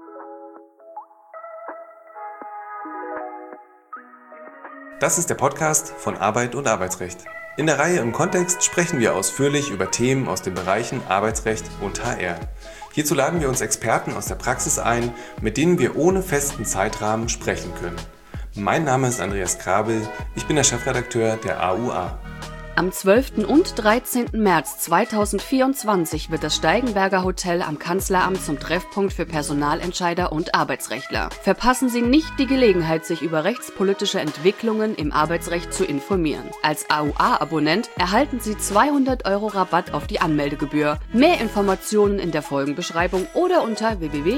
Das ist der Podcast von Arbeit und Arbeitsrecht. In der Reihe im Kontext sprechen wir ausführlich über Themen aus den Bereichen Arbeitsrecht und HR. Hierzu laden wir uns Experten aus der Praxis ein, mit denen wir ohne festen Zeitrahmen sprechen können. Mein Name ist Andreas Krabel, ich bin der Chefredakteur der AUA. Am 12. und 13. März 2024 wird das Steigenberger Hotel am Kanzleramt zum Treffpunkt für Personalentscheider und Arbeitsrechtler. Verpassen Sie nicht die Gelegenheit, sich über rechtspolitische Entwicklungen im Arbeitsrecht zu informieren. Als AUA-Abonnent erhalten Sie 200 € Rabatt auf die Anmeldegebühr. Mehr Informationen in der Folgenbeschreibung oder unter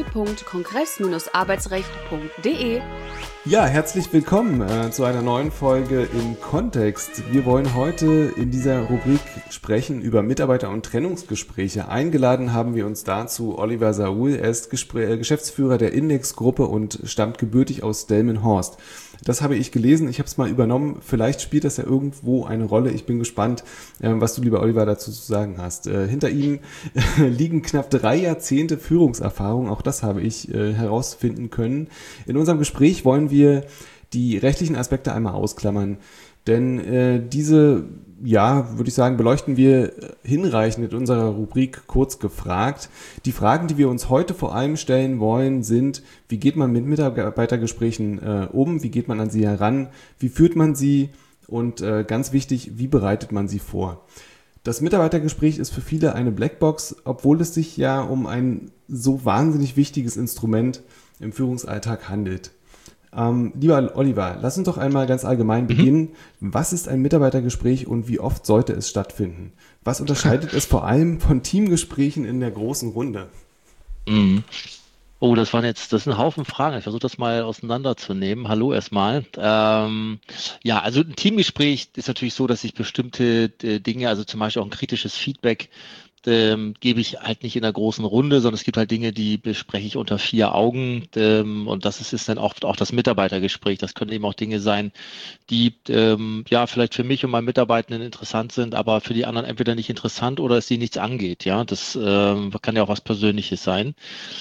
www.kongress-arbeitsrecht.de. Ja, herzlich willkommen zu einer neuen Folge im Kontext. Wir wollen heute in dieser Rubrik sprechen über Mitarbeiter- und Trennungsgespräche. Eingeladen haben wir uns dazu Oliver Saul. Er ist Geschäftsführer der Index-Gruppe und stammt gebürtig aus Delmenhorst. Das habe ich gelesen, ich habe es mal übernommen. Vielleicht spielt das ja irgendwo eine Rolle. Ich bin gespannt, was du, lieber Oliver, dazu zu sagen hast. Hinter ihm liegen knapp 3 Jahrzehnte Führungserfahrung. Auch das habe ich herausfinden können. In unserem Gespräch wollen wir die rechtlichen Aspekte einmal ausklammern. Denn diese, würde ich sagen, beleuchten wir hinreichend in unserer Rubrik kurz gefragt. Die Fragen, die wir uns heute vor allem stellen wollen, sind: Wie geht man mit Mitarbeitergesprächen um? Wie geht man an sie heran? Wie führt man sie? Und ganz wichtig, wie bereitet man sie vor? Das Mitarbeitergespräch ist für viele eine Blackbox, obwohl es sich ja um ein so wahnsinnig wichtiges Instrument im Führungsalltag handelt. Lieber Oliver, lass uns doch einmal ganz allgemein beginnen. Was ist ein Mitarbeitergespräch und wie oft sollte es stattfinden? Was unterscheidet es vor allem von Teamgesprächen in der großen Runde? Oh, das sind ein Haufen Fragen. Ich versuche das mal auseinanderzunehmen. Hallo erstmal. Also ein Teamgespräch ist natürlich so, dass ich bestimmte Dinge, also zum Beispiel auch ein kritisches Feedback, gebe ich halt nicht in der großen Runde, sondern es gibt halt Dinge, die bespreche ich unter 4 Augen, und das ist dann oft auch das Mitarbeitergespräch. Das können eben auch Dinge sein, die vielleicht für mich und meinen Mitarbeitenden interessant sind, aber für die anderen entweder nicht interessant oder es sie nichts angeht. Ja, das kann ja auch was Persönliches sein.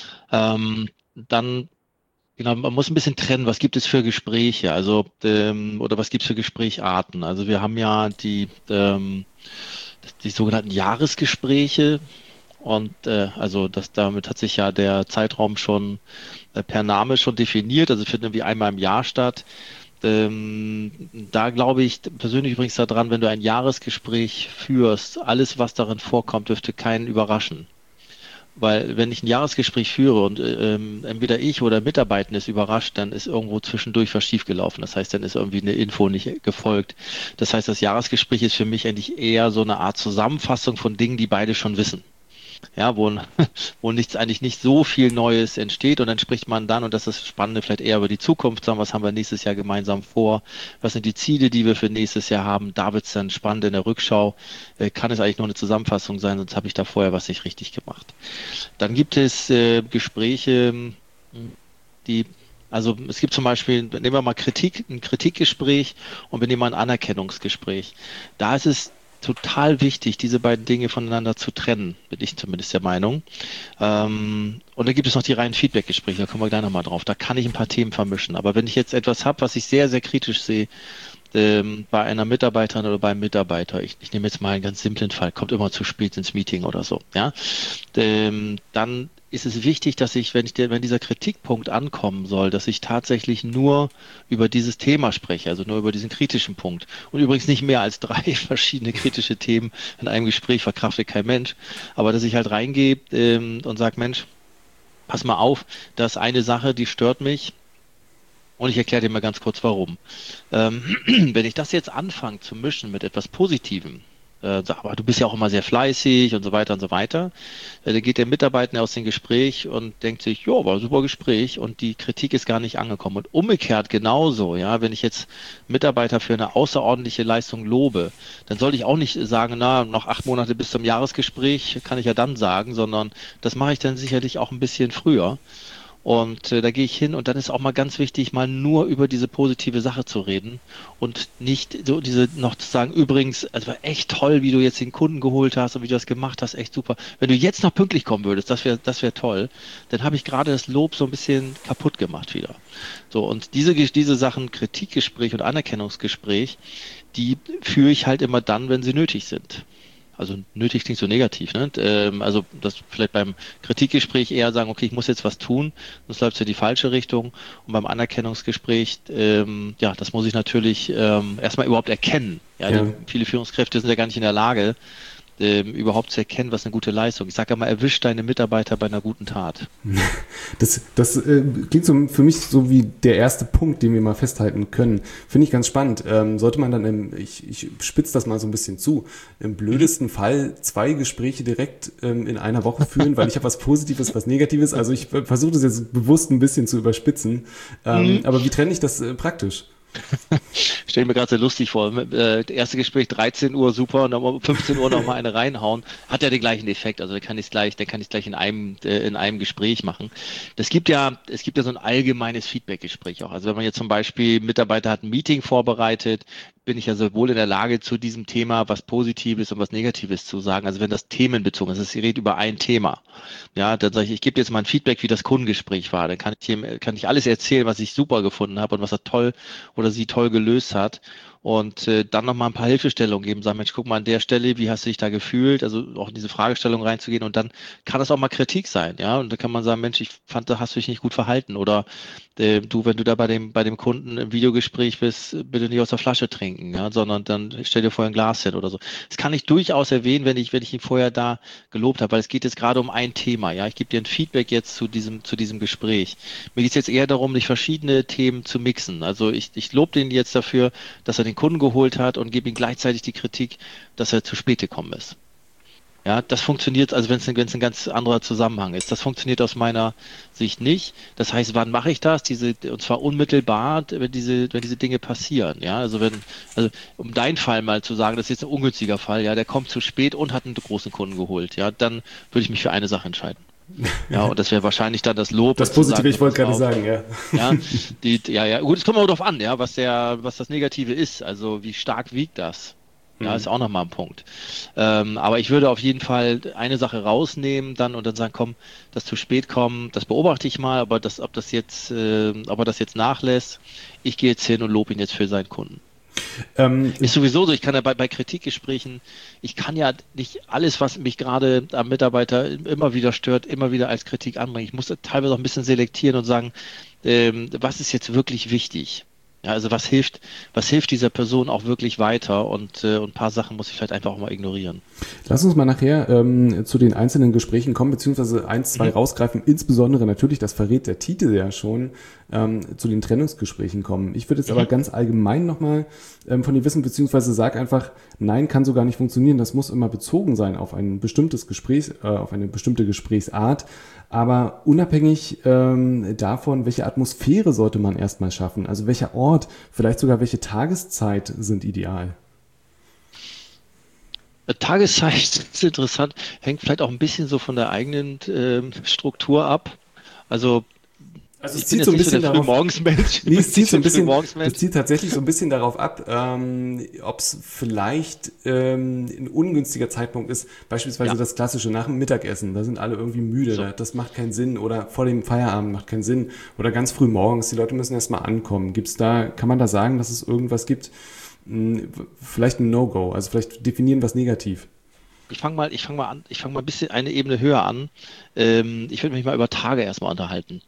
Dann Genau, man muss ein bisschen trennen, was gibt es für Gespräche, oder was gibt es für Gesprächarten. Also wir haben ja die sogenannten Jahresgespräche und damit hat sich ja der Zeitraum schon per Name schon definiert, also findet irgendwie einmal im Jahr statt. Da glaube ich persönlich übrigens daran, wenn du ein Jahresgespräch führst, alles, was darin vorkommt, dürfte keinen überraschen. Weil wenn ich ein Jahresgespräch führe und entweder ich oder Mitarbeitende ist überrascht, dann ist irgendwo zwischendurch was schiefgelaufen. Das heißt, dann ist irgendwie eine Info nicht gefolgt. Das heißt, das Jahresgespräch ist für mich eigentlich eher so eine Art Zusammenfassung von Dingen, die beide schon wissen. Ja, wo eigentlich nicht so viel Neues entsteht, und dann spricht man dann, und das ist das Spannende, vielleicht eher über die Zukunft, sagen, was haben wir nächstes Jahr gemeinsam vor, was sind die Ziele, die wir für nächstes Jahr haben, da wird es dann spannend in der Rückschau, kann es eigentlich nur eine Zusammenfassung sein, sonst habe ich da vorher was nicht richtig gemacht. Dann gibt es Gespräche, es gibt zum Beispiel, nehmen wir mal ein Kritikgespräch und wir nehmen mal ein Anerkennungsgespräch. Da ist es total wichtig, diese beiden Dinge voneinander zu trennen, bin ich zumindest der Meinung. Und dann gibt es noch die reinen Feedback-Gespräche, da kommen wir gleich nochmal drauf. Da kann ich ein paar Themen vermischen. Aber wenn ich jetzt etwas habe, was ich sehr, sehr kritisch sehe, bei einer Mitarbeiterin oder beim Mitarbeiter, ich nehme jetzt mal einen ganz simplen Fall, kommt immer zu spät ins Meeting oder so, ja, dann ist es wichtig, dass ich, wenn dieser Kritikpunkt ankommen soll, dass ich tatsächlich nur über dieses Thema spreche, also nur über diesen kritischen Punkt. Und übrigens nicht mehr als 3 verschiedene kritische Themen in einem Gespräch verkraftet kein Mensch, aber dass ich halt reingehe und sage, Mensch, pass mal auf, das ist eine Sache, die stört mich. Und ich erkläre dir mal ganz kurz, warum. Wenn ich das jetzt anfange zu mischen mit etwas Positivem, aber du bist ja auch immer sehr fleißig und so weiter, dann geht der Mitarbeiter aus dem Gespräch und denkt sich, ja, war ein super Gespräch, und die Kritik ist gar nicht angekommen. Und umgekehrt genauso, ja, wenn ich jetzt Mitarbeiter für eine außerordentliche Leistung lobe, dann sollte ich auch nicht sagen, noch 8 Monate bis zum Jahresgespräch, kann ich ja dann sagen, sondern das mache ich dann sicherlich auch ein bisschen früher. Und da gehe ich hin und dann ist auch mal ganz wichtig, mal nur über diese positive Sache zu reden und nicht so diese noch zu sagen, übrigens, es war echt toll, wie du jetzt den Kunden geholt hast und wie du das gemacht hast, echt super. Wenn du jetzt noch pünktlich kommen würdest, das wär toll, dann habe ich gerade das Lob so ein bisschen kaputt gemacht wieder. So, und diese Sachen, Kritikgespräch und Anerkennungsgespräch, die führe ich halt immer dann, wenn sie nötig sind. Also nötig klingt so negativ, ne? Also das vielleicht beim Kritikgespräch eher sagen, okay, ich muss jetzt was tun, sonst läuft es in die falsche Richtung. Und beim Anerkennungsgespräch, ja, das muss ich natürlich erstmal überhaupt erkennen. Ja, Ja. viele Führungskräfte sind ja gar nicht in der Lage, überhaupt zu erkennen, was ist eine gute Leistung. Ich sage immer, erwisch deine Mitarbeiter bei einer guten Tat. Das klingt so für mich so wie der erste Punkt, den wir mal festhalten können. Finde ich ganz spannend. Sollte man dann, ich spitze das mal so ein bisschen zu, im blödesten Fall 2 Gespräche direkt in einer Woche führen, weil ich habe was Positives, was Negatives. Also ich versuche das jetzt bewusst ein bisschen zu überspitzen. Aber wie trenne ich das praktisch? Stell mir gerade sehr lustig vor. Erste Gespräch 13 Uhr, super, und dann um 15 Uhr noch mal eine reinhauen. Hat ja den gleichen Effekt. Also da kann ich es gleich in einem Gespräch machen. Es gibt ja so ein allgemeines Feedback-Gespräch auch. Also wenn man jetzt zum Beispiel Mitarbeiter hat ein Meeting vorbereitet, bin ich ja sowohl in der Lage, zu diesem Thema was Positives und was Negatives zu sagen. Also wenn das themenbezogen ist, ich rede über ein Thema. Ja, dann sage ich gebe jetzt mal ein Feedback, wie das Kundengespräch war. Dann kann ich alles erzählen, was ich super gefunden habe und was er toll oder sie toll gelöst hat. Und dann nochmal ein paar Hilfestellungen geben, sagen, Mensch, guck mal an der Stelle, wie hast du dich da gefühlt? Also auch in diese Fragestellung reinzugehen und dann kann das auch mal Kritik sein, ja. Und da kann man sagen, Mensch, ich fand, da hast du dich nicht gut verhalten oder du, wenn du da bei dem Kunden im Videogespräch bist, bitte nicht aus der Flasche trinken, ja, sondern dann stell dir vorher ein Glas hin oder so. Das kann ich durchaus erwähnen, wenn ich ihn vorher da gelobt habe, weil es geht jetzt gerade um ein Thema, ja. Ich gebe dir ein Feedback jetzt zu diesem Gespräch. Mir geht es jetzt eher darum, nicht verschiedene Themen zu mixen. Also ich lobe den jetzt dafür, dass er den Kunden geholt hat und gebe ihm gleichzeitig die Kritik, dass er zu spät gekommen ist. Ja, das funktioniert, also wenn es ein ganz anderer Zusammenhang ist. Das funktioniert aus meiner Sicht nicht. Das heißt, wann mache ich das? Und zwar unmittelbar, wenn diese Dinge passieren. Ja, also um deinen Fall mal zu sagen, das ist jetzt ein ungünstiger Fall, ja, der kommt zu spät und hat einen großen Kunden geholt. Ja, dann würde ich mich für eine Sache entscheiden. Ja, und das wäre wahrscheinlich dann das Lob. Das Positive, ich wollte gerade sagen, ja. Ja, gut, es kommt auch darauf an, ja, was das Negative ist. Also wie stark wiegt das? Ja, ist auch nochmal ein Punkt. Aber ich würde auf jeden Fall eine Sache rausnehmen und dann sagen, komm, das zu spät kommen, das beobachte ich mal, ob er das jetzt nachlässt. Ich gehe jetzt hin und lobe ihn jetzt für seinen Kunden. Ist sowieso so, ich kann ja bei Kritikgesprächen, ich kann ja nicht alles, was mich gerade am Mitarbeiter immer wieder stört, immer wieder als Kritik anbringen. Ich muss teilweise auch ein bisschen selektieren und sagen, was ist jetzt wirklich wichtig? Ja, also was hilft dieser Person auch wirklich weiter und ein paar Sachen muss ich vielleicht einfach auch mal ignorieren. Lass uns mal nachher zu den einzelnen Gesprächen kommen, beziehungsweise 1, 2 rausgreifen, insbesondere natürlich, das verrät der Titel ja schon, zu den Trennungsgesprächen kommen. Ich würde jetzt aber ganz allgemein nochmal von dir wissen, beziehungsweise sag einfach, nein, kann so gar nicht funktionieren, das muss immer bezogen sein auf ein bestimmtes Gespräch, auf eine bestimmte Gesprächsart, aber unabhängig davon, welche Atmosphäre sollte man erstmal schaffen, also welcher Ort, vielleicht sogar welche Tageszeit sind ideal? Tageszeit ist interessant, hängt vielleicht auch ein bisschen so von der eigenen Struktur ab. Also es zieht so ein bisschen darauf, es zieht tatsächlich so ein bisschen darauf ab, ob es vielleicht ein ungünstiger Zeitpunkt ist, beispielsweise das klassische nach dem Mittagessen, da sind alle irgendwie müde, so. Das macht keinen Sinn, oder vor dem Feierabend macht keinen Sinn, oder ganz früh morgens, die Leute müssen erstmal ankommen. Kann man da sagen, dass es irgendwas gibt, vielleicht ein No-Go, also vielleicht definieren was negativ? Ich fange mal ein bisschen eine Ebene höher an. Ich würde mich mal über Tage erstmal unterhalten.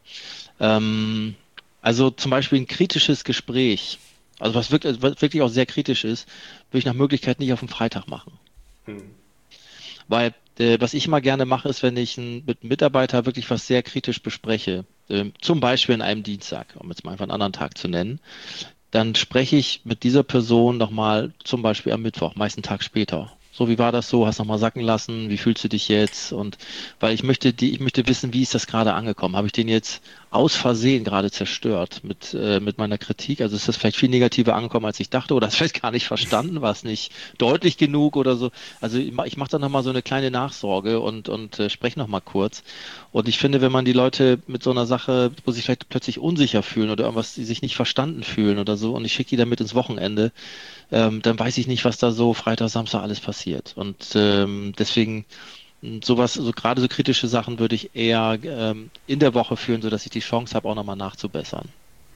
Also zum Beispiel ein kritisches Gespräch, also was wirklich auch sehr kritisch ist, würde ich nach Möglichkeit nicht auf den Freitag machen. Weil was ich immer gerne mache, ist, wenn ich mit einem Mitarbeiter wirklich was sehr kritisch bespreche, zum Beispiel an einem Dienstag, um jetzt mal einfach einen anderen Tag zu nennen, dann spreche ich mit dieser Person nochmal zum Beispiel am Mittwoch, meist einen Tag später. So, wie war das so? Hast nochmal sacken lassen? Wie fühlst du dich jetzt? Und weil ich möchte wissen, wie ist das gerade angekommen? Habe ich den jetzt aus Versehen gerade zerstört mit meiner Kritik. Also ist das vielleicht viel negativer angekommen, als ich dachte, oder hast vielleicht gar nicht verstanden, war es nicht deutlich genug oder so. Also ich mache dann nochmal so eine kleine Nachsorge und spreche nochmal kurz. Und ich finde, wenn man die Leute mit so einer Sache, wo sie sich vielleicht plötzlich unsicher fühlen oder irgendwas, die sich nicht verstanden fühlen oder so, und ich schicke die dann mit ins Wochenende, dann weiß ich nicht, was da so Freitag, Samstag alles passiert. Und deswegen sowas, so gerade so kritische Sachen würde ich eher in der Woche führen, sodass ich die Chance habe, auch nochmal nachzubessern.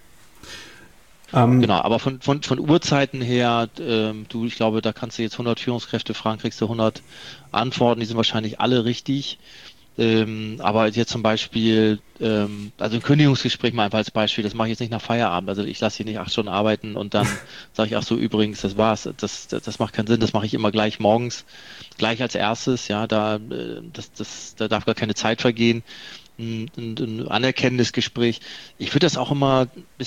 Genau, aber von Uhrzeiten her, ich glaube, da kannst du jetzt 100 Führungskräfte fragen, kriegst du 100 Antworten, die sind wahrscheinlich alle richtig. Aber jetzt zum Beispiel, also ein Kündigungsgespräch mal einfach als Beispiel, das mache ich jetzt nicht nach Feierabend. Also ich lasse hier nicht 8 Stunden arbeiten und dann sage ich, ach so, übrigens, das war's. Das macht keinen Sinn, das mache ich immer gleich morgens, gleich als erstes. Ja, da darf gar keine Zeit vergehen. Ein anerkennendes Gespräch. Ich würde das auch immer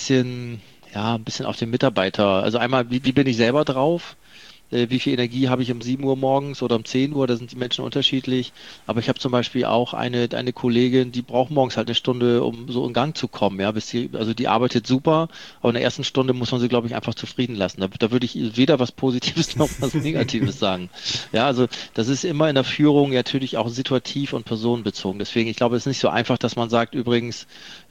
ein bisschen auf den Mitarbeiter. Also einmal, wie bin ich selber drauf? Wie viel Energie habe ich um 7 Uhr morgens oder um 10 Uhr, da sind die Menschen unterschiedlich. Aber ich habe zum Beispiel auch eine Kollegin, die braucht morgens halt eine Stunde, um so in Gang zu kommen. Ja, also die arbeitet super, aber in der ersten Stunde muss man sie, glaube ich, einfach zufrieden lassen. Da würde ich weder was Positives noch was Negatives sagen. Ja, also das ist immer in der Führung natürlich auch situativ und personenbezogen. Deswegen, ich glaube, es ist nicht so einfach, dass man sagt, übrigens,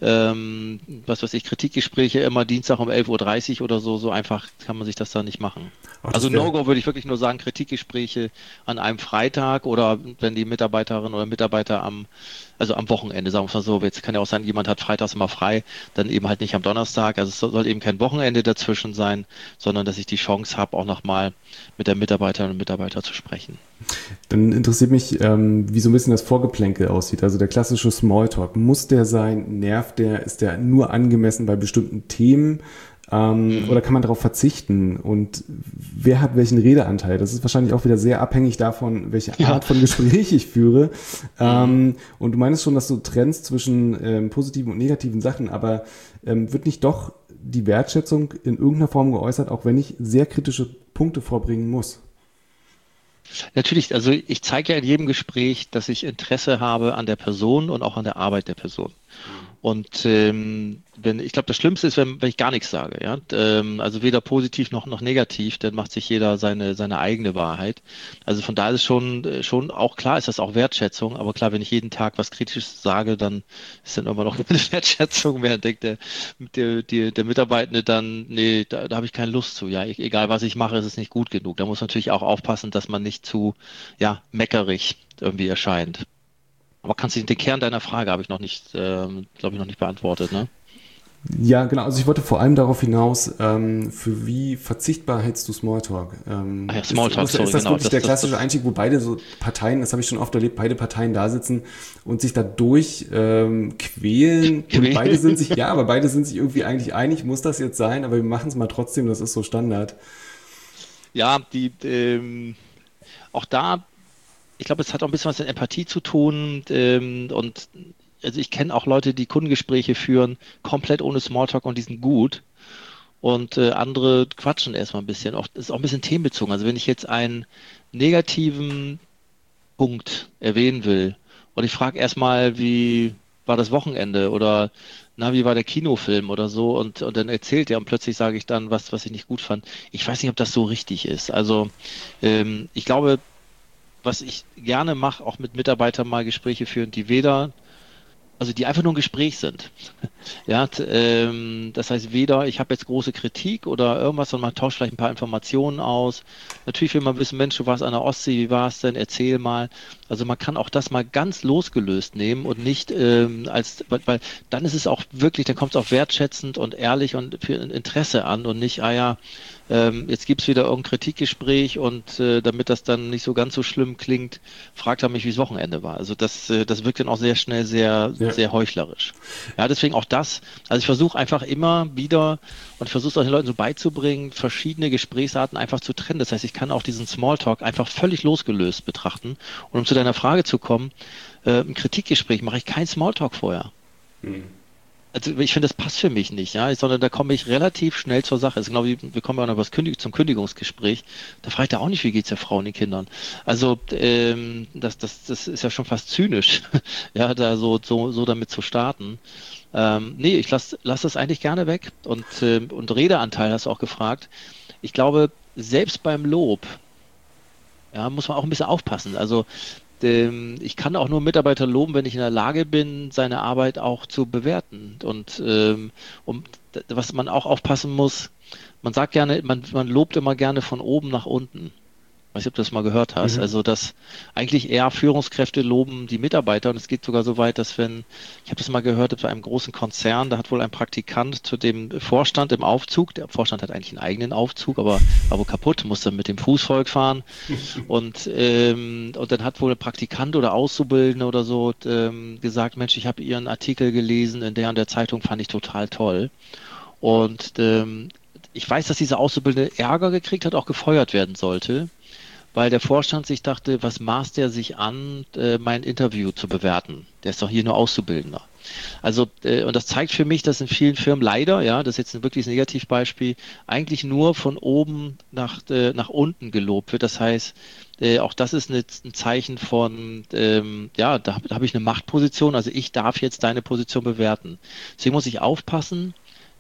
was weiß ich, Kritikgespräche immer Dienstag um 11:30 Uhr oder so einfach kann man sich das da nicht machen. Also No-Go würde ich wirklich nur sagen, Kritikgespräche an einem Freitag oder wenn die Mitarbeiterin oder Mitarbeiter am Wochenende, sagen wir es mal so, jetzt kann ja auch sein, jemand hat freitags immer frei, dann eben halt nicht am Donnerstag, also es soll eben kein Wochenende dazwischen sein, sondern dass ich die Chance habe, auch nochmal mit der Mitarbeiterin und Mitarbeiter zu sprechen. Dann interessiert mich, wie so ein bisschen das Vorgeplänkel aussieht, also der klassische Smalltalk, muss der sein, nervt der, ist der nur angemessen bei bestimmten Themen? Oder kann man darauf verzichten? Und wer hat welchen Redeanteil? Das ist wahrscheinlich auch wieder sehr abhängig davon, welche Art von Gespräch ich führe. Und du meinst schon, dass du trennst zwischen positiven und negativen Sachen, aber wird nicht doch die Wertschätzung in irgendeiner Form geäußert, auch wenn ich sehr kritische Punkte vorbringen muss? Natürlich, also ich zeige ja in jedem Gespräch, dass ich Interesse habe an der Person und auch an der Arbeit der Person. Und ich glaube, das Schlimmste ist, wenn ich gar nichts sage. Ja? Also weder positiv noch negativ, dann macht sich jeder seine eigene Wahrheit. Also von daher ist es schon auch klar, ist das auch Wertschätzung. Aber klar, wenn ich jeden Tag was Kritisches sage, dann ist dann immer noch eine Wertschätzung. Wer denkt, der Mitarbeitende dann, nee, da habe ich keine Lust zu. Ja, egal was ich mache, ist es nicht gut genug. Da muss man natürlich auch aufpassen, dass man nicht zu meckerig irgendwie erscheint. Aber den Kern deiner Frage habe ich noch nicht, glaube ich, noch nicht beantwortet, ne? Ja, genau. Also ich wollte vor allem darauf hinaus, für wie verzichtbar hältst du Smalltalk? Smalltalk, ist das wirklich der klassische Einstieg, wo beide so Parteien, das habe ich schon oft erlebt, beide Parteien da sitzen und sich dadurch quälen. Und beide sind sich irgendwie eigentlich einig, muss das jetzt sein, aber wir machen es mal trotzdem, das ist so Standard. Ja, auch da, ich glaube, es hat auch ein bisschen was mit Empathie zu tun und also ich kenne auch Leute, die Kundengespräche führen, komplett ohne Smalltalk und die sind gut und andere quatschen erstmal ein bisschen. Das ist auch ein bisschen themenbezogen. Also wenn ich jetzt einen negativen Punkt erwähnen will und ich frage erstmal, wie war das Wochenende oder wie war der Kinofilm oder so und dann erzählt er und plötzlich sage ich dann was ich nicht gut fand. Ich weiß nicht, ob das so richtig ist. Also ich glaube, was ich gerne mache, auch mit Mitarbeitern mal Gespräche führen, die einfach nur ein Gespräch sind. Ja, das heißt weder, ich habe jetzt große Kritik oder irgendwas, sondern man tauscht vielleicht ein paar Informationen aus. Natürlich will man wissen, Mensch, du warst an der Ostsee, wie war es denn? Erzähl mal. Also man kann auch das mal ganz losgelöst nehmen und nicht weil dann ist es auch wirklich, dann kommt es auch wertschätzend und ehrlich und für Interesse an und nicht, jetzt gibt es wieder irgendein Kritikgespräch und damit das dann nicht so ganz so schlimm klingt, fragt er mich, wie das Wochenende war. Also das wirkt dann auch sehr schnell sehr heuchlerisch. Ja, deswegen auch das. Also ich versuche einfach immer wieder und ich versuche es auch den Leuten so beizubringen, verschiedene Gesprächsarten einfach zu trennen. Das heißt, ich kann auch diesen Smalltalk einfach völlig losgelöst betrachten. Und um zu deiner Frage zu kommen, im Kritikgespräch mache ich kein Smalltalk vorher. also ich finde, das passt für mich nicht, ja, sondern da komme ich relativ schnell zur Sache. Also genau wie wir kommen ja auch noch zum Kündigungsgespräch. Da frage ich da auch nicht, wie geht's der Frau und den Kindern. Also das ist ja schon fast zynisch, ja, da so damit zu starten. Nee, ich lass das eigentlich gerne weg. Und Redeanteil hast du auch gefragt. Ich glaube, selbst beim Lob, ja, muss man auch ein bisschen aufpassen. Also ich kann auch nur Mitarbeiter loben, wenn ich in der Lage bin, seine Arbeit auch zu bewerten. Was man auch aufpassen muss, man sagt gerne, man lobt immer gerne von oben nach unten. Weiß nicht, ob du das mal gehört hast. Mhm. Also, dass eigentlich eher Führungskräfte loben die Mitarbeiter und es geht sogar so weit, dass ich habe das mal gehört, bei einem großen Konzern, da hat wohl ein Praktikant zu dem Vorstand im Aufzug, der Vorstand hat eigentlich einen eigenen Aufzug, aber war wohl kaputt, musste mit dem Fußvolk fahren und dann hat wohl ein Praktikant oder Auszubildende oder so gesagt, Mensch, ich habe Ihren Artikel gelesen in der und der Zeitung, fand ich total toll. Und ich weiß, dass dieser Auszubildende Ärger gekriegt hat, auch gefeuert werden sollte, weil der Vorstand sich dachte, was maßt der sich an, mein Interview zu bewerten? Der ist doch hier nur Auszubildender. Also, und das zeigt für mich, dass in vielen Firmen leider, ja, das ist jetzt ein wirkliches Negativbeispiel, eigentlich nur von oben nach unten gelobt wird. Das heißt, auch das ist ein Zeichen von, ja, da hab ich eine Machtposition, also ich darf jetzt deine Position bewerten. Deswegen muss ich aufpassen,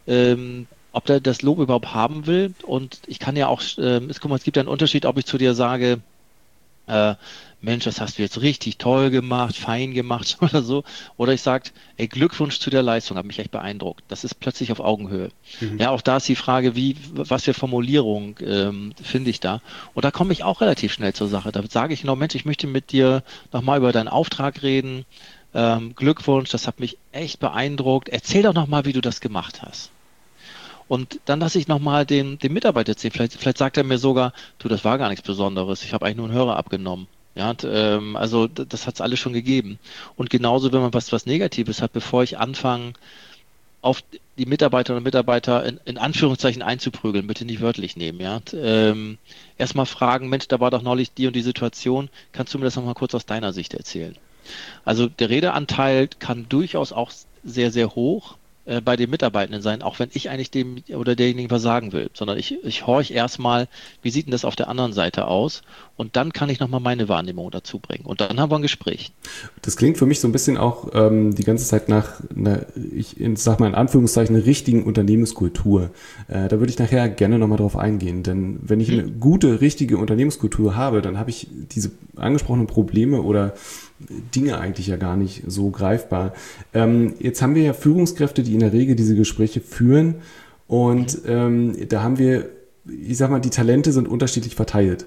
ob der das Lob überhaupt haben will. Und ich kann ja auch, guck mal, es gibt ja einen Unterschied, ob ich zu dir sage, äh, Mensch, das hast du jetzt richtig toll gemacht, fein gemacht oder so. Oder ich sage, ey, Glückwunsch zu der Leistung, hat mich echt beeindruckt. Das ist plötzlich auf Augenhöhe. Mhm. Ja, auch da ist die Frage, was für Formulierung finde ich da. Und da komme ich auch relativ schnell zur Sache. Da sage ich genau, Mensch, ich möchte mit dir nochmal über deinen Auftrag reden. Glückwunsch, das hat mich echt beeindruckt. Erzähl doch nochmal, wie du das gemacht hast. Und dann lasse ich nochmal den Mitarbeiter erzählen. Vielleicht sagt er mir sogar, du, das war gar nichts Besonderes. Ich habe eigentlich nur einen Hörer abgenommen. Ja, also das hat es alles schon gegeben. Und genauso, wenn man was Negatives hat, bevor ich anfange, auf die Mitarbeiterinnen und Mitarbeiter in Anführungszeichen einzuprügeln, bitte nicht wörtlich nehmen, ja. Erstmal fragen, Mensch, da war doch neulich die und die Situation, kannst du mir das nochmal kurz aus deiner Sicht erzählen? Also der Redeanteil kann durchaus auch sehr, sehr hoch bei den Mitarbeitenden sein, auch wenn ich eigentlich dem oder derjenigen was sagen will, sondern ich horche erstmal, wie sieht denn das auf der anderen Seite aus? Und dann kann ich nochmal meine Wahrnehmung dazu bringen. Und dann haben wir ein Gespräch. Das klingt für mich so ein bisschen auch die ganze Zeit nach einer, ich sag mal in Anführungszeichen, einer richtigen Unternehmenskultur. Da würde ich nachher gerne nochmal drauf eingehen, denn wenn ich eine gute, richtige Unternehmenskultur habe, dann habe ich diese angesprochenen Probleme oder Dinge eigentlich ja gar nicht so greifbar. Jetzt haben wir ja Führungskräfte, die in der Regel diese Gespräche führen und da haben wir, ich sag mal, die Talente sind unterschiedlich verteilt.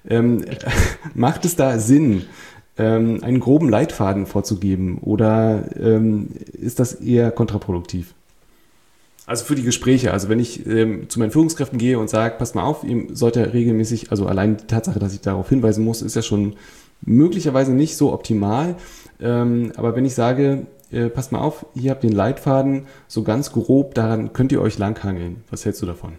Macht es da Sinn, einen groben Leitfaden vorzugeben oder ist das eher kontraproduktiv? Also für die Gespräche, also wenn ich zu meinen Führungskräften gehe und sage, passt mal auf, ihr sollt ja regelmäßig, also allein die Tatsache, dass ich darauf hinweisen muss, ist ja schon möglicherweise nicht so optimal, aber wenn ich sage, passt mal auf, hier habt ihr den Leitfaden, so ganz grob, daran könnt ihr euch langhangeln. Was hältst du davon?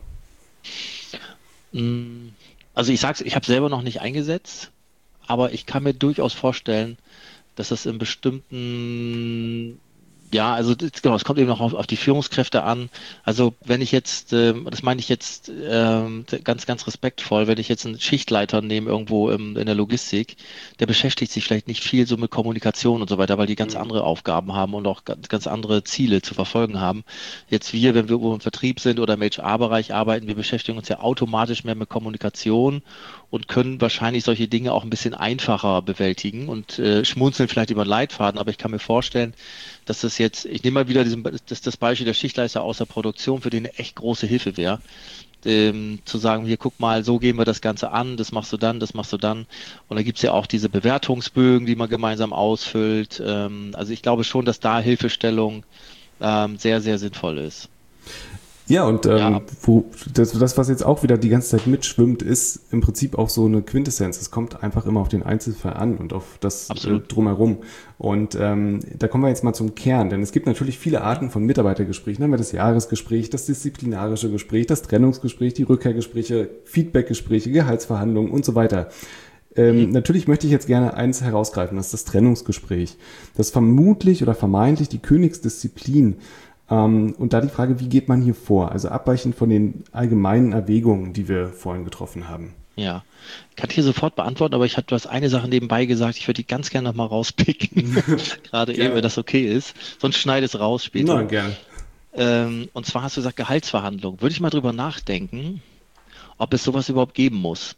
Also ich sag's, ich habe selber noch nicht eingesetzt, aber ich kann mir durchaus vorstellen, dass das in bestimmten, ja, also genau, es kommt eben noch auf die Führungskräfte an. Also wenn ich jetzt, das meine ich jetzt ganz, ganz respektvoll, wenn ich jetzt einen Schichtleiter nehme irgendwo in der Logistik, der beschäftigt sich vielleicht nicht viel so mit Kommunikation und so weiter, weil die ganz andere Aufgaben haben und auch ganz, ganz andere Ziele zu verfolgen haben. Jetzt wir, wenn wir irgendwo im Vertrieb sind oder im HR-Bereich arbeiten, wir beschäftigen uns ja automatisch mehr mit Kommunikation und können wahrscheinlich solche Dinge auch ein bisschen einfacher bewältigen und schmunzeln vielleicht über den Leitfaden, aber ich kann mir vorstellen, dass das jetzt, ich nehme mal wieder das Beispiel der Schichtleister aus der Produktion, für den eine echt große Hilfe wäre, zu sagen, hier guck mal, so gehen wir das Ganze an, das machst du dann, das machst du dann. Und da gibt's ja auch diese Bewertungsbögen, die man gemeinsam ausfüllt. Also ich glaube schon, dass da Hilfestellung sehr, sehr sinnvoll ist. Ja, und das, was jetzt auch wieder die ganze Zeit mitschwimmt, ist im Prinzip auch so eine Quintessenz. Es kommt einfach immer auf den Einzelfall an und auf das Drumherum. Und da kommen wir jetzt mal zum Kern, denn es gibt natürlich viele Arten von Mitarbeitergesprächen. Dann haben wir das Jahresgespräch, das disziplinarische Gespräch, das Trennungsgespräch, die Rückkehrgespräche, Feedbackgespräche, Gehaltsverhandlungen und so weiter. Natürlich möchte ich jetzt gerne eins herausgreifen, das ist das Trennungsgespräch. Das vermutlich oder vermeintlich die Königsdisziplin Und da die Frage, wie geht man hier vor? Also abweichend von den allgemeinen Erwägungen, die wir vorhin getroffen haben. Ja, kann ich hier sofort beantworten, aber du hast eine Sache nebenbei gesagt, ich würde die ganz gerne nochmal rauspicken, gerade eben, wenn das okay ist, sonst schneide es raus später. Nein, gerne. Und zwar hast du gesagt, Gehaltsverhandlung. Würde ich mal drüber nachdenken, ob es sowas überhaupt geben muss.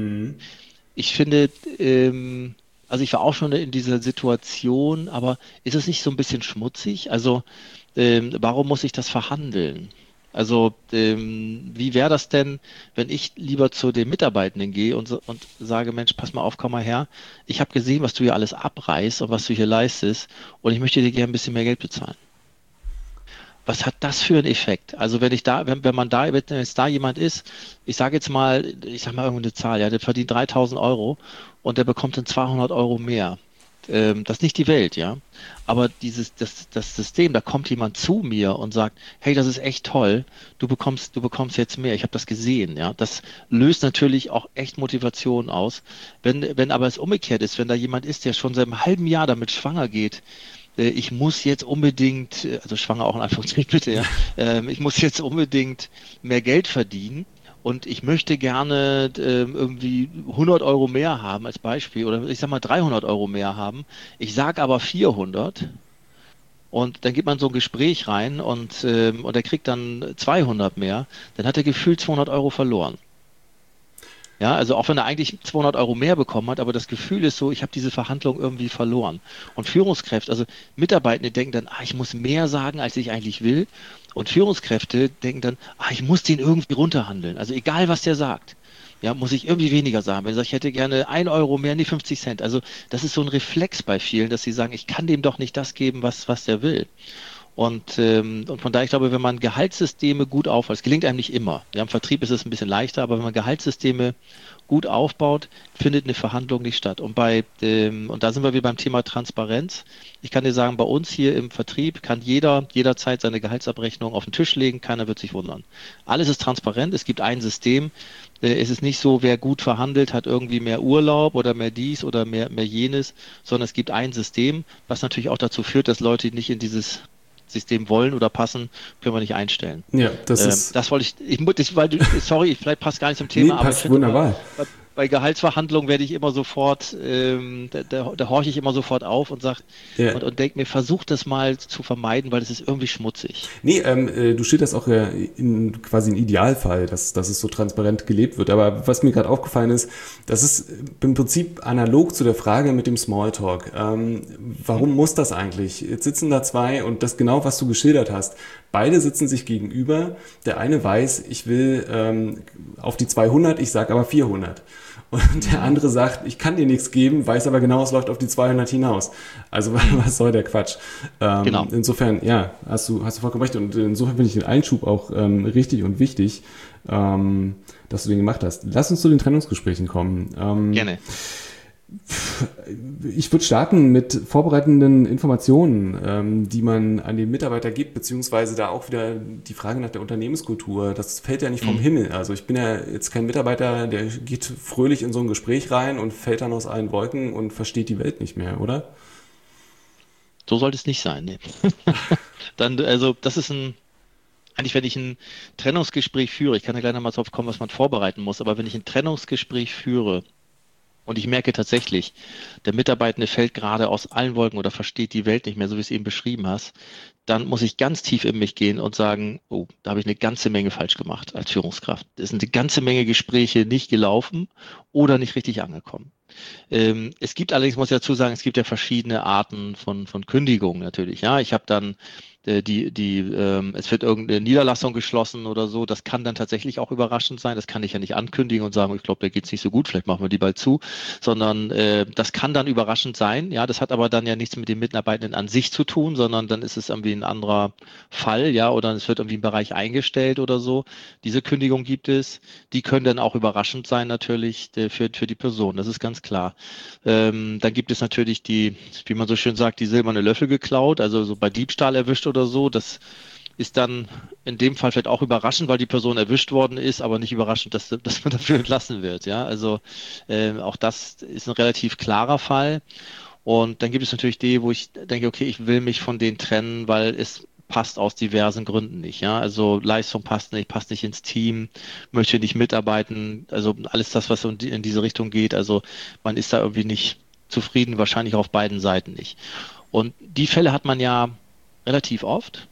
Ich finde, also ich war auch schon in dieser Situation, aber ist es nicht so ein bisschen schmutzig? Also, warum muss ich das verhandeln? Also, wie wäre das denn, wenn ich lieber zu den Mitarbeitenden gehe und sage, Mensch, pass mal auf, komm mal her. Ich habe gesehen, was du hier alles abreißt und was du hier leistest und ich möchte dir gerne ein bisschen mehr Geld bezahlen. Was hat das für einen Effekt? Also wenn jetzt da jemand ist, ich sage mal irgendwo eine Zahl, ja, der verdient 3.000 Euro und der bekommt dann 200 Euro mehr. Das ist nicht die Welt, ja. Aber das System, da kommt jemand zu mir und sagt, hey, das ist echt toll, du bekommst jetzt mehr. Ich habe das gesehen, ja. Das löst natürlich auch echt Motivation aus. Wenn aber es umgekehrt ist, wenn da jemand ist, der schon seit einem halben Jahr damit schwanger geht, ich muss jetzt unbedingt, also schwanger auch in Anführungszeichen bitte, ja, ich muss jetzt unbedingt mehr Geld verdienen und ich möchte gerne irgendwie 100 Euro mehr haben als Beispiel oder ich sag mal 300 Euro mehr haben. Ich sage aber 400 und dann geht man so ein Gespräch rein und er kriegt dann 200 mehr, dann hat er gefühlt 200 Euro verloren. Ja, also auch wenn er eigentlich 200 Euro mehr bekommen hat, aber das Gefühl ist so, ich habe diese Verhandlung irgendwie verloren. Und Führungskräfte, also Mitarbeitende denken dann, ich muss mehr sagen, als ich eigentlich will. Und Führungskräfte denken dann, ich muss den irgendwie runterhandeln. Also egal, was der sagt, ja, muss ich irgendwie weniger sagen. Wenn er sagt, ich hätte gerne 1 Euro mehr, nee, 50 Cent. Also das ist so ein Reflex bei vielen, dass sie sagen, ich kann dem doch nicht das geben, was der will. Und von daher, ich glaube, wenn man Gehaltssysteme gut aufbaut, es gelingt einem nicht immer. Ja, im Vertrieb ist es ein bisschen leichter, aber wenn man Gehaltssysteme gut aufbaut, findet eine Verhandlung nicht statt. Und und da sind wir wieder beim Thema Transparenz. Ich kann dir sagen, bei uns hier im Vertrieb kann jeder jederzeit seine Gehaltsabrechnung auf den Tisch legen, keiner wird sich wundern. Alles ist transparent, es gibt ein System. Es ist nicht so, wer gut verhandelt, hat irgendwie mehr Urlaub oder mehr dies oder mehr jenes, sondern es gibt ein System, was natürlich auch dazu führt, dass Leute nicht in dieses System wollen oder passen, können wir nicht einstellen. Ja, das wollte sorry, vielleicht passt gar nicht zum Thema, aber passt wunderbar. Bei Gehaltsverhandlungen werde ich immer sofort, da horche ich immer sofort auf und sage und denke mir, versuch das mal zu vermeiden, weil es ist irgendwie schmutzig. Nee, du schilderst auch in quasi einen Idealfall, dass es so transparent gelebt wird. Aber was mir gerade aufgefallen ist, das ist im Prinzip analog zu der Frage mit dem Smalltalk. Warum muss das eigentlich? Jetzt sitzen da zwei und das genau, was du geschildert hast. Beide sitzen sich gegenüber. Der eine weiß, ich will auf die 200, ich sage aber 400. Und der andere sagt, ich kann dir nichts geben, weiß aber genau, es läuft auf die 200 hinaus. Also was soll der Quatsch? Genau. Insofern, ja, hast du vollkommen recht. Und insofern finde ich den Einschub auch richtig und wichtig, dass du den gemacht hast. Lass uns zu den Trennungsgesprächen kommen. Gerne. Ich würde starten mit vorbereitenden Informationen, die man an den Mitarbeiter gibt, beziehungsweise da auch wieder die Frage nach der Unternehmenskultur. Das fällt ja nicht vom Himmel. Also ich bin ja jetzt kein Mitarbeiter, der geht fröhlich in so ein Gespräch rein und fällt dann aus allen Wolken und versteht die Welt nicht mehr, oder? So sollte es nicht sein. Nee. Das ist eigentlich, wenn ich ein Trennungsgespräch führe, ich kann ja gleich nochmal drauf kommen, was man vorbereiten muss, aber wenn ich ein Trennungsgespräch führe, und ich merke tatsächlich, der Mitarbeitende fällt gerade aus allen Wolken oder versteht die Welt nicht mehr, so wie du es eben beschrieben hast, dann muss ich ganz tief in mich gehen und sagen, oh, da habe ich eine ganze Menge falsch gemacht als Führungskraft. Es sind eine ganze Menge Gespräche nicht gelaufen oder nicht richtig angekommen. Es gibt allerdings, muss ich dazu sagen, es gibt ja verschiedene Arten von Kündigungen natürlich. Ja, ich habe dann es wird irgendeine Niederlassung geschlossen oder so, das kann dann tatsächlich auch überraschend sein. Das kann ich ja nicht ankündigen und sagen, ich glaube, da geht es nicht so gut, vielleicht machen wir die bald zu, sondern das kann dann überraschend sein. Ja, das hat aber dann ja nichts mit den Mitarbeitenden an sich zu tun, sondern dann ist es irgendwie ein anderer Fall, ja, oder es wird irgendwie ein Bereich eingestellt oder so. Diese Kündigung gibt es. Die können dann auch überraschend sein natürlich für die Person, das ist ganz klar. Dann gibt es natürlich die, wie man so schön sagt, die silberne Löffel geklaut, also so bei Diebstahl erwischt oder so. Das ist dann in dem Fall vielleicht auch überraschend, weil die Person erwischt worden ist, aber nicht überraschend, dass man dafür entlassen wird. Ja, also auch das ist ein relativ klarer Fall. Und dann gibt es natürlich die, wo ich denke, okay, ich will mich von denen trennen, weil es passt aus diversen Gründen nicht. Ja, also Leistung passt nicht ins Team, möchte nicht mitarbeiten. Also alles das, was in diese Richtung geht. Also man ist da irgendwie nicht zufrieden, wahrscheinlich auf beiden Seiten nicht. Und die Fälle hat man ja relativ oft.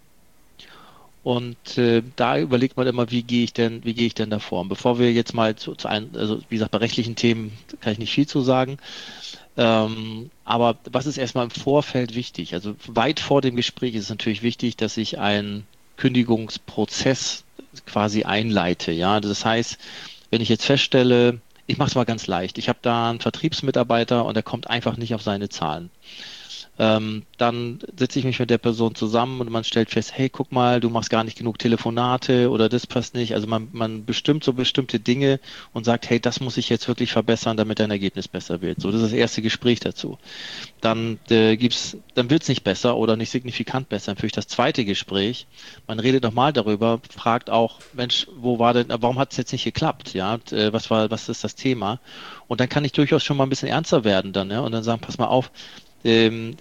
Und da überlegt man immer, wie gehe ich denn da vor? Und bevor wir jetzt mal zu einem, also wie gesagt, bei rechtlichen Themen kann ich nicht viel zu sagen. Aber was ist erstmal im Vorfeld wichtig? Also weit vor dem Gespräch ist es natürlich wichtig, dass ich einen Kündigungsprozess quasi einleite. Ja, das heißt, wenn ich jetzt feststelle, ich mache es mal ganz leicht, ich habe da einen Vertriebsmitarbeiter und der kommt einfach nicht auf seine Zahlen. Dann setze ich mich mit der Person zusammen und man stellt fest, hey, guck mal, du machst gar nicht genug Telefonate oder das passt nicht. Also man bestimmt so bestimmte Dinge und sagt, hey, das muss ich jetzt wirklich verbessern, damit dein Ergebnis besser wird. So, das ist das erste Gespräch dazu. Dann wird es nicht besser oder nicht signifikant besser. Dann führe ich das zweite Gespräch. Man redet nochmal darüber, fragt auch, Mensch, warum hat es jetzt nicht geklappt? Ja, was ist das Thema? Und dann kann ich durchaus schon mal ein bisschen ernster werden dann, ja, und dann sagen, pass mal auf, wenn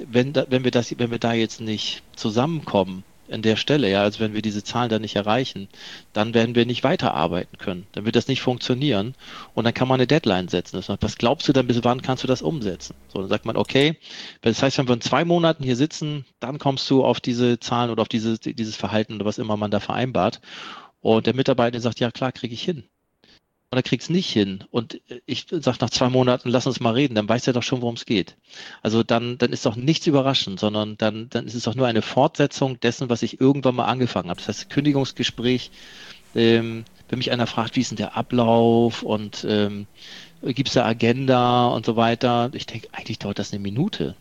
wir da jetzt nicht zusammenkommen an der Stelle, ja, also wenn wir diese Zahlen da nicht erreichen, dann werden wir nicht weiterarbeiten können. Dann wird das nicht funktionieren und dann kann man eine Deadline setzen. Was glaubst du dann, bis wann kannst du das umsetzen? So, dann sagt man, okay, das heißt, wenn wir in 2 Monaten hier sitzen, dann kommst du auf diese Zahlen oder auf dieses Verhalten oder was immer man da vereinbart. Und der Mitarbeiter sagt, ja klar, kriege ich hin. Und er kriegt es nicht hin. Und ich sage nach 2 Monaten, lass uns mal reden, dann weiß er doch schon, worum es geht. Also dann ist doch nichts überraschend, sondern dann ist es doch nur eine Fortsetzung dessen, was ich irgendwann mal angefangen habe. Das heißt, Kündigungsgespräch, wenn mich einer fragt, wie ist denn der Ablauf und gibt es da Agenda und so weiter, ich denke, eigentlich dauert das eine Minute.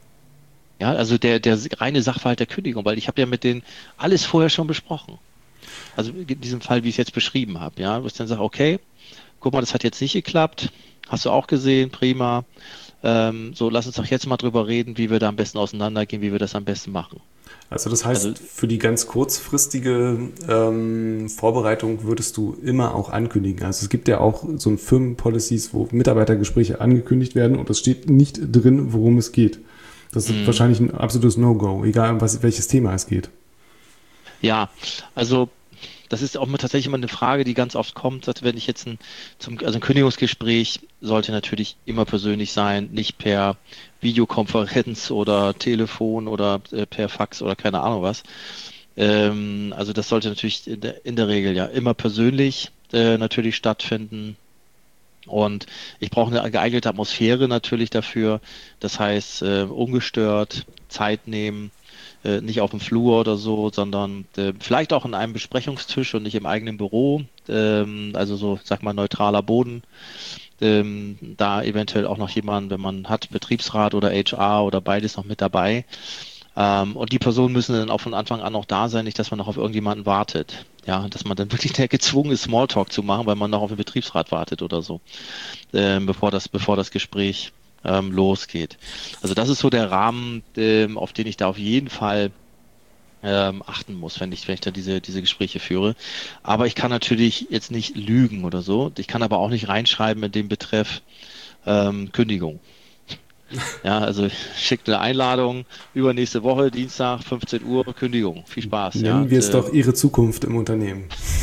Ja, also der reine Sachverhalt der Kündigung, weil ich habe ja mit denen alles vorher schon besprochen. Also in diesem Fall, wie ich es jetzt beschrieben habe, ja, wo ich dann sage, okay, guck mal, das hat jetzt nicht geklappt, hast du auch gesehen, prima. So, lass uns doch jetzt mal drüber reden, wie wir da am besten auseinandergehen, wie wir das am besten machen. Also das heißt, für die ganz kurzfristige Vorbereitung würdest du immer auch ankündigen. Also es gibt ja auch so ein Firmenpolicies, wo Mitarbeitergespräche angekündigt werden und es steht nicht drin, worum es geht. Das ist wahrscheinlich ein absolutes No-Go, egal um welches Thema es geht. Ja, also das ist auch tatsächlich immer eine Frage, die ganz oft kommt, dass wenn ich jetzt ein Kündigungsgespräch sollte natürlich immer persönlich sein, nicht per Videokonferenz oder Telefon oder per Fax oder keine Ahnung was. Also das sollte natürlich in der Regel ja immer persönlich natürlich stattfinden. Und ich brauche eine geeignete Atmosphäre natürlich dafür. Das heißt, ungestört, Zeit nehmen. Nicht auf dem Flur oder so, sondern vielleicht auch an einem Besprechungstisch und nicht im eigenen Büro, also so, sag mal, neutraler Boden. Da eventuell auch noch jemand, wenn man hat, Betriebsrat oder HR oder beides noch mit dabei. Und die Personen müssen dann auch von Anfang an noch da sein, nicht, dass man noch auf irgendjemanden wartet. Ja, dass man dann wirklich gezwungen ist, Smalltalk zu machen, weil man noch auf den Betriebsrat wartet oder so, bevor das Gespräch losgeht. Also das ist so der Rahmen, auf den ich da auf jeden Fall achten muss, wenn ich da diese Gespräche führe. Aber ich kann natürlich jetzt nicht lügen oder so. Ich kann aber auch nicht reinschreiben in dem Betreff Kündigung. Ja, also schickt eine Einladung, übernächste Woche, Dienstag, 15 Uhr, Kündigung. Viel Spaß. Nennen wir es doch Ihre Zukunft im Unternehmen.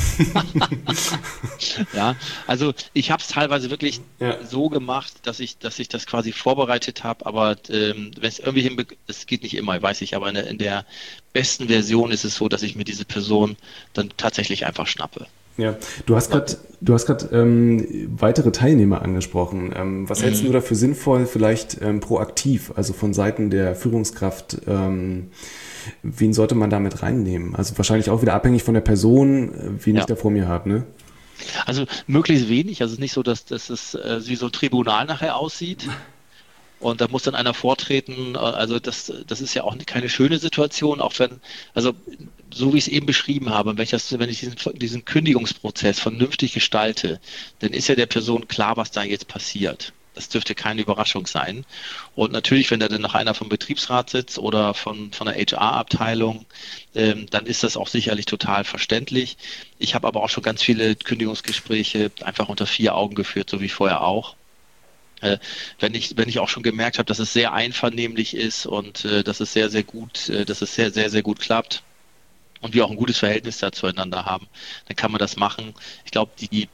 Ja, also ich habe es teilweise wirklich so gemacht, dass ich das quasi vorbereitet habe, aber wenn es irgendwie es geht nicht immer, weiß ich, aber in der besten Version ist es so, dass ich mir diese Person dann tatsächlich einfach schnappe. Ja, du hast gerade weitere Teilnehmer angesprochen. Was hältst du dafür sinnvoll, vielleicht proaktiv, also von Seiten der Führungskraft, wen sollte man damit reinnehmen? Also wahrscheinlich auch wieder abhängig von der Person, wen ich da vor mir habe, ne? Also möglichst wenig, also es ist nicht so, dass es wie so ein Tribunal nachher aussieht. Und da muss dann einer vortreten, also das ist ja auch keine schöne Situation, auch wenn, also so wie ich es eben beschrieben habe, wenn ich diesen Kündigungsprozess vernünftig gestalte, dann ist ja der Person klar, was da jetzt passiert. Das dürfte keine Überraschung sein. Und natürlich, wenn da dann noch einer vom Betriebsrat sitzt oder von der HR-Abteilung, dann ist das auch sicherlich total verständlich. Ich habe aber auch schon ganz viele Kündigungsgespräche einfach unter 4 Augen geführt, so wie vorher auch. Wenn ich auch schon gemerkt habe, dass es sehr einvernehmlich ist und dass es sehr, sehr gut klappt, und wir auch ein gutes Verhältnis da zueinander haben, dann kann man das machen. Ich glaube,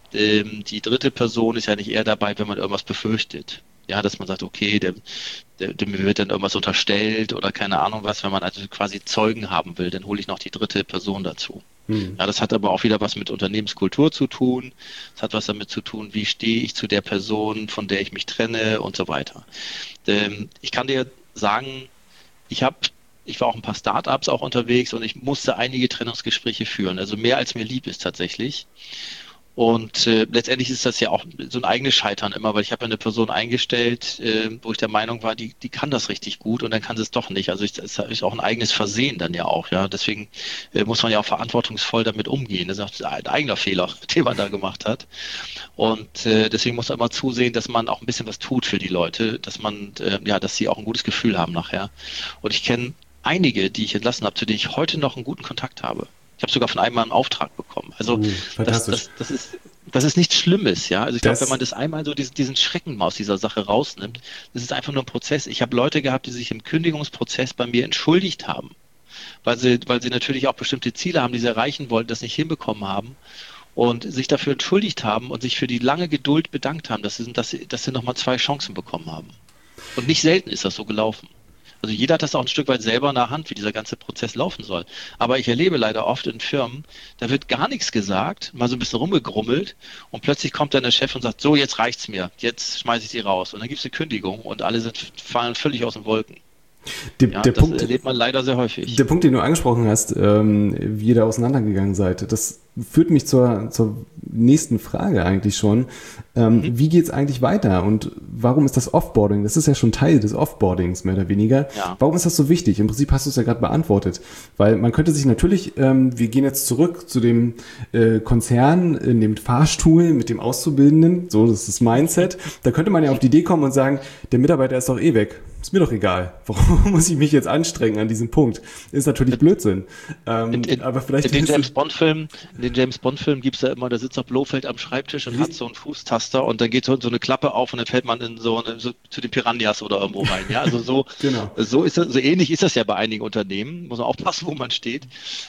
die dritte Person ist ja nicht eher dabei, wenn man irgendwas befürchtet. Ja, dass man sagt, okay, dem wird dann irgendwas unterstellt oder keine Ahnung was, wenn man also quasi Zeugen haben will, dann hole ich noch die dritte Person dazu. Ja, das hat aber auch wieder was mit Unternehmenskultur zu tun. Das hat was damit zu tun, wie stehe ich zu der Person, von der ich mich trenne und so weiter. Ich kann dir sagen, ich war auch ein paar Startups auch unterwegs und ich musste einige Trennungsgespräche führen, also mehr als mir lieb ist tatsächlich. Und letztendlich ist das ja auch so ein eigenes Scheitern immer, weil ich habe ja eine Person eingestellt, wo ich der Meinung war, die kann das richtig gut und dann kann sie es doch nicht. Also es ist auch ein eigenes Versehen dann ja auch, ja. Deswegen muss man ja auch verantwortungsvoll damit umgehen. Das ist auch ein eigener Fehler, den man da gemacht hat. Und deswegen muss man immer zusehen, dass man auch ein bisschen was tut für die Leute, dass man, dass sie auch ein gutes Gefühl haben nachher. Und ich kenne einige, die ich entlassen habe, zu denen ich heute noch einen guten Kontakt habe. Ich habe sogar von einem mal einen Auftrag bekommen. Also das ist nichts Schlimmes, ja. Also ich glaube, wenn man das einmal so diesen Schrecken mal aus dieser Sache rausnimmt, das ist einfach nur ein Prozess. Ich habe Leute gehabt, die sich im Kündigungsprozess bei mir entschuldigt haben, weil sie natürlich auch bestimmte Ziele haben, die sie erreichen wollten, das nicht hinbekommen haben und sich dafür entschuldigt haben und sich für die lange Geduld bedankt haben, dass sie nochmal 2 Chancen bekommen haben. Und nicht selten ist das so gelaufen. Also jeder hat das auch ein Stück weit selber in der Hand, wie dieser ganze Prozess laufen soll. Aber ich erlebe leider oft in Firmen, da wird gar nichts gesagt, mal so ein bisschen rumgegrummelt und plötzlich kommt dann der Chef und sagt, so, jetzt reicht's mir, jetzt schmeiße ich sie raus. Und dann gibt es eine Kündigung und alle fallen völlig aus den Wolken. Das Punkt, erlebt man leider sehr häufig. Der Punkt, den du angesprochen hast, wie ihr da auseinandergegangen seid, das führt mich zur nächsten Frage eigentlich schon. Wie geht's eigentlich weiter und warum ist das Offboarding? Das ist ja schon Teil des Offboardings, mehr oder weniger. Ja. Warum ist das so wichtig? Im Prinzip hast du es ja gerade beantwortet. Weil man könnte sich natürlich, wir gehen jetzt zurück zu dem Konzern in dem Fahrstuhl mit dem Auszubildenden, so, das ist das Mindset. Da könnte man ja auf die Idee kommen und sagen, der Mitarbeiter ist doch eh weg. Ist mir doch egal. Warum muss ich mich jetzt anstrengen an diesem Punkt? Ist natürlich Blödsinn. Aber vielleicht in den James Bond-Filmen gibt es ja immer, da sitzt auch Blofeld am Schreibtisch und hat so einen Fußtaster und dann geht so eine Klappe auf und dann fällt man in so zu den Piranhas oder irgendwo rein. Ja, also so, genau. So ähnlich ist das ja bei einigen Unternehmen. Muss man aufpassen, wo man steht.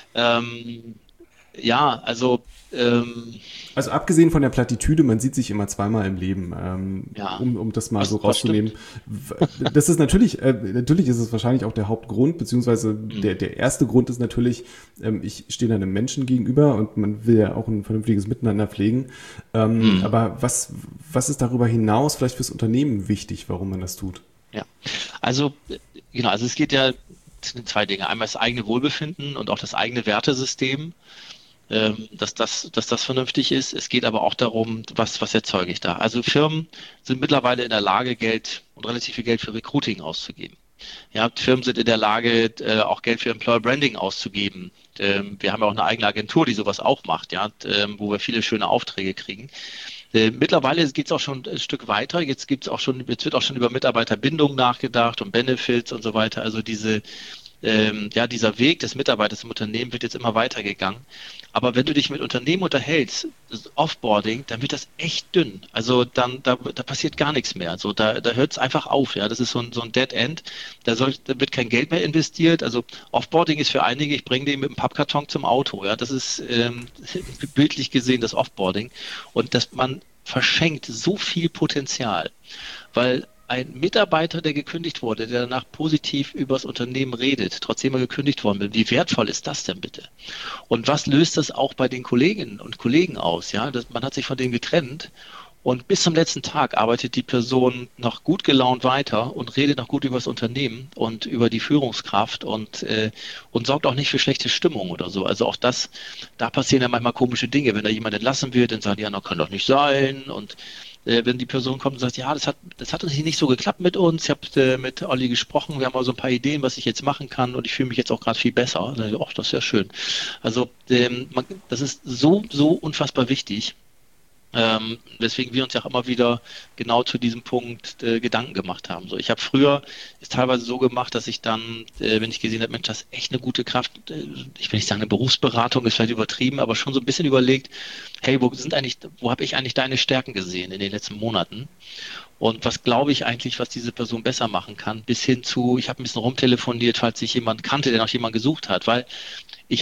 Also abgesehen von der Plattitüde, man sieht sich immer zweimal im Leben, um das mal so rauszunehmen. Das ist natürlich ist es wahrscheinlich auch der Hauptgrund, beziehungsweise der erste Grund ist natürlich, ich stehe da einem Menschen gegenüber und man will ja auch ein vernünftiges Miteinander pflegen. Aber was ist darüber hinaus vielleicht fürs Unternehmen wichtig, warum man das tut? Ja, also es geht ja um 2 Dinge. Einmal das eigene Wohlbefinden und auch das eigene Wertesystem. Dass das vernünftig ist. Es geht aber auch darum, was erzeuge ich da. Also Firmen sind mittlerweile in der Lage, Geld und relativ viel Geld für Recruiting auszugeben. Ja, Firmen sind in der Lage, auch Geld für Employer Branding auszugeben. Wir haben ja auch eine eigene Agentur, die sowas auch macht, wo wir viele schöne Aufträge kriegen. Mittlerweile geht es auch schon ein Stück weiter. Jetzt wird auch schon über Mitarbeiterbindung nachgedacht und Benefits und so weiter. Also dieser Weg des Mitarbeiters im Unternehmen wird jetzt immer weitergegangen. Aber wenn du dich mit Unternehmen unterhältst, das Offboarding, dann wird das echt dünn. Also da passiert gar nichts mehr. Also da hört es einfach auf. Ja, das ist so ein Dead End. Da wird kein Geld mehr investiert. Also Offboarding ist für einige, ich bringe den mit dem Pappkarton zum Auto. Ja, das ist bildlich gesehen das Offboarding. Und man verschenkt so viel Potenzial, weil ein Mitarbeiter, der gekündigt wurde, der danach positiv über das Unternehmen redet, trotzdem er gekündigt worden ist, wie wertvoll ist das denn bitte? Und was löst das auch bei den Kolleginnen und Kollegen aus? Ja, man hat sich von denen getrennt und bis zum letzten Tag arbeitet die Person noch gut gelaunt weiter und redet noch gut über das Unternehmen und über die Führungskraft und sorgt auch nicht für schlechte Stimmung oder so. Also auch da passieren ja manchmal komische Dinge. Wenn da jemand entlassen wird, dann sagen die, kann doch nicht sein. Und wenn die Person kommt und sagt, ja, das hat uns nicht so geklappt mit uns, ich habe mit Olli gesprochen, wir haben mal so ein paar Ideen, was ich jetzt machen kann und ich fühle mich jetzt auch gerade viel besser. Dann sage ich, das ist ja schön. Also das ist so unfassbar wichtig. Weswegen wir uns ja auch immer wieder genau zu diesem Punkt Gedanken gemacht haben. So, ich habe früher es teilweise so gemacht, dass ich dann, wenn ich gesehen habe, Mensch, das ist echt eine gute Kraft, ich will nicht sagen, eine Berufsberatung ist vielleicht übertrieben, aber schon so ein bisschen überlegt, hey, wo habe ich eigentlich deine Stärken gesehen in den letzten Monaten? Und was glaube ich eigentlich, was diese Person besser machen kann, bis hin zu, ich habe ein bisschen rumtelefoniert, falls ich jemanden kannte, der noch jemanden gesucht hat, weil ich habe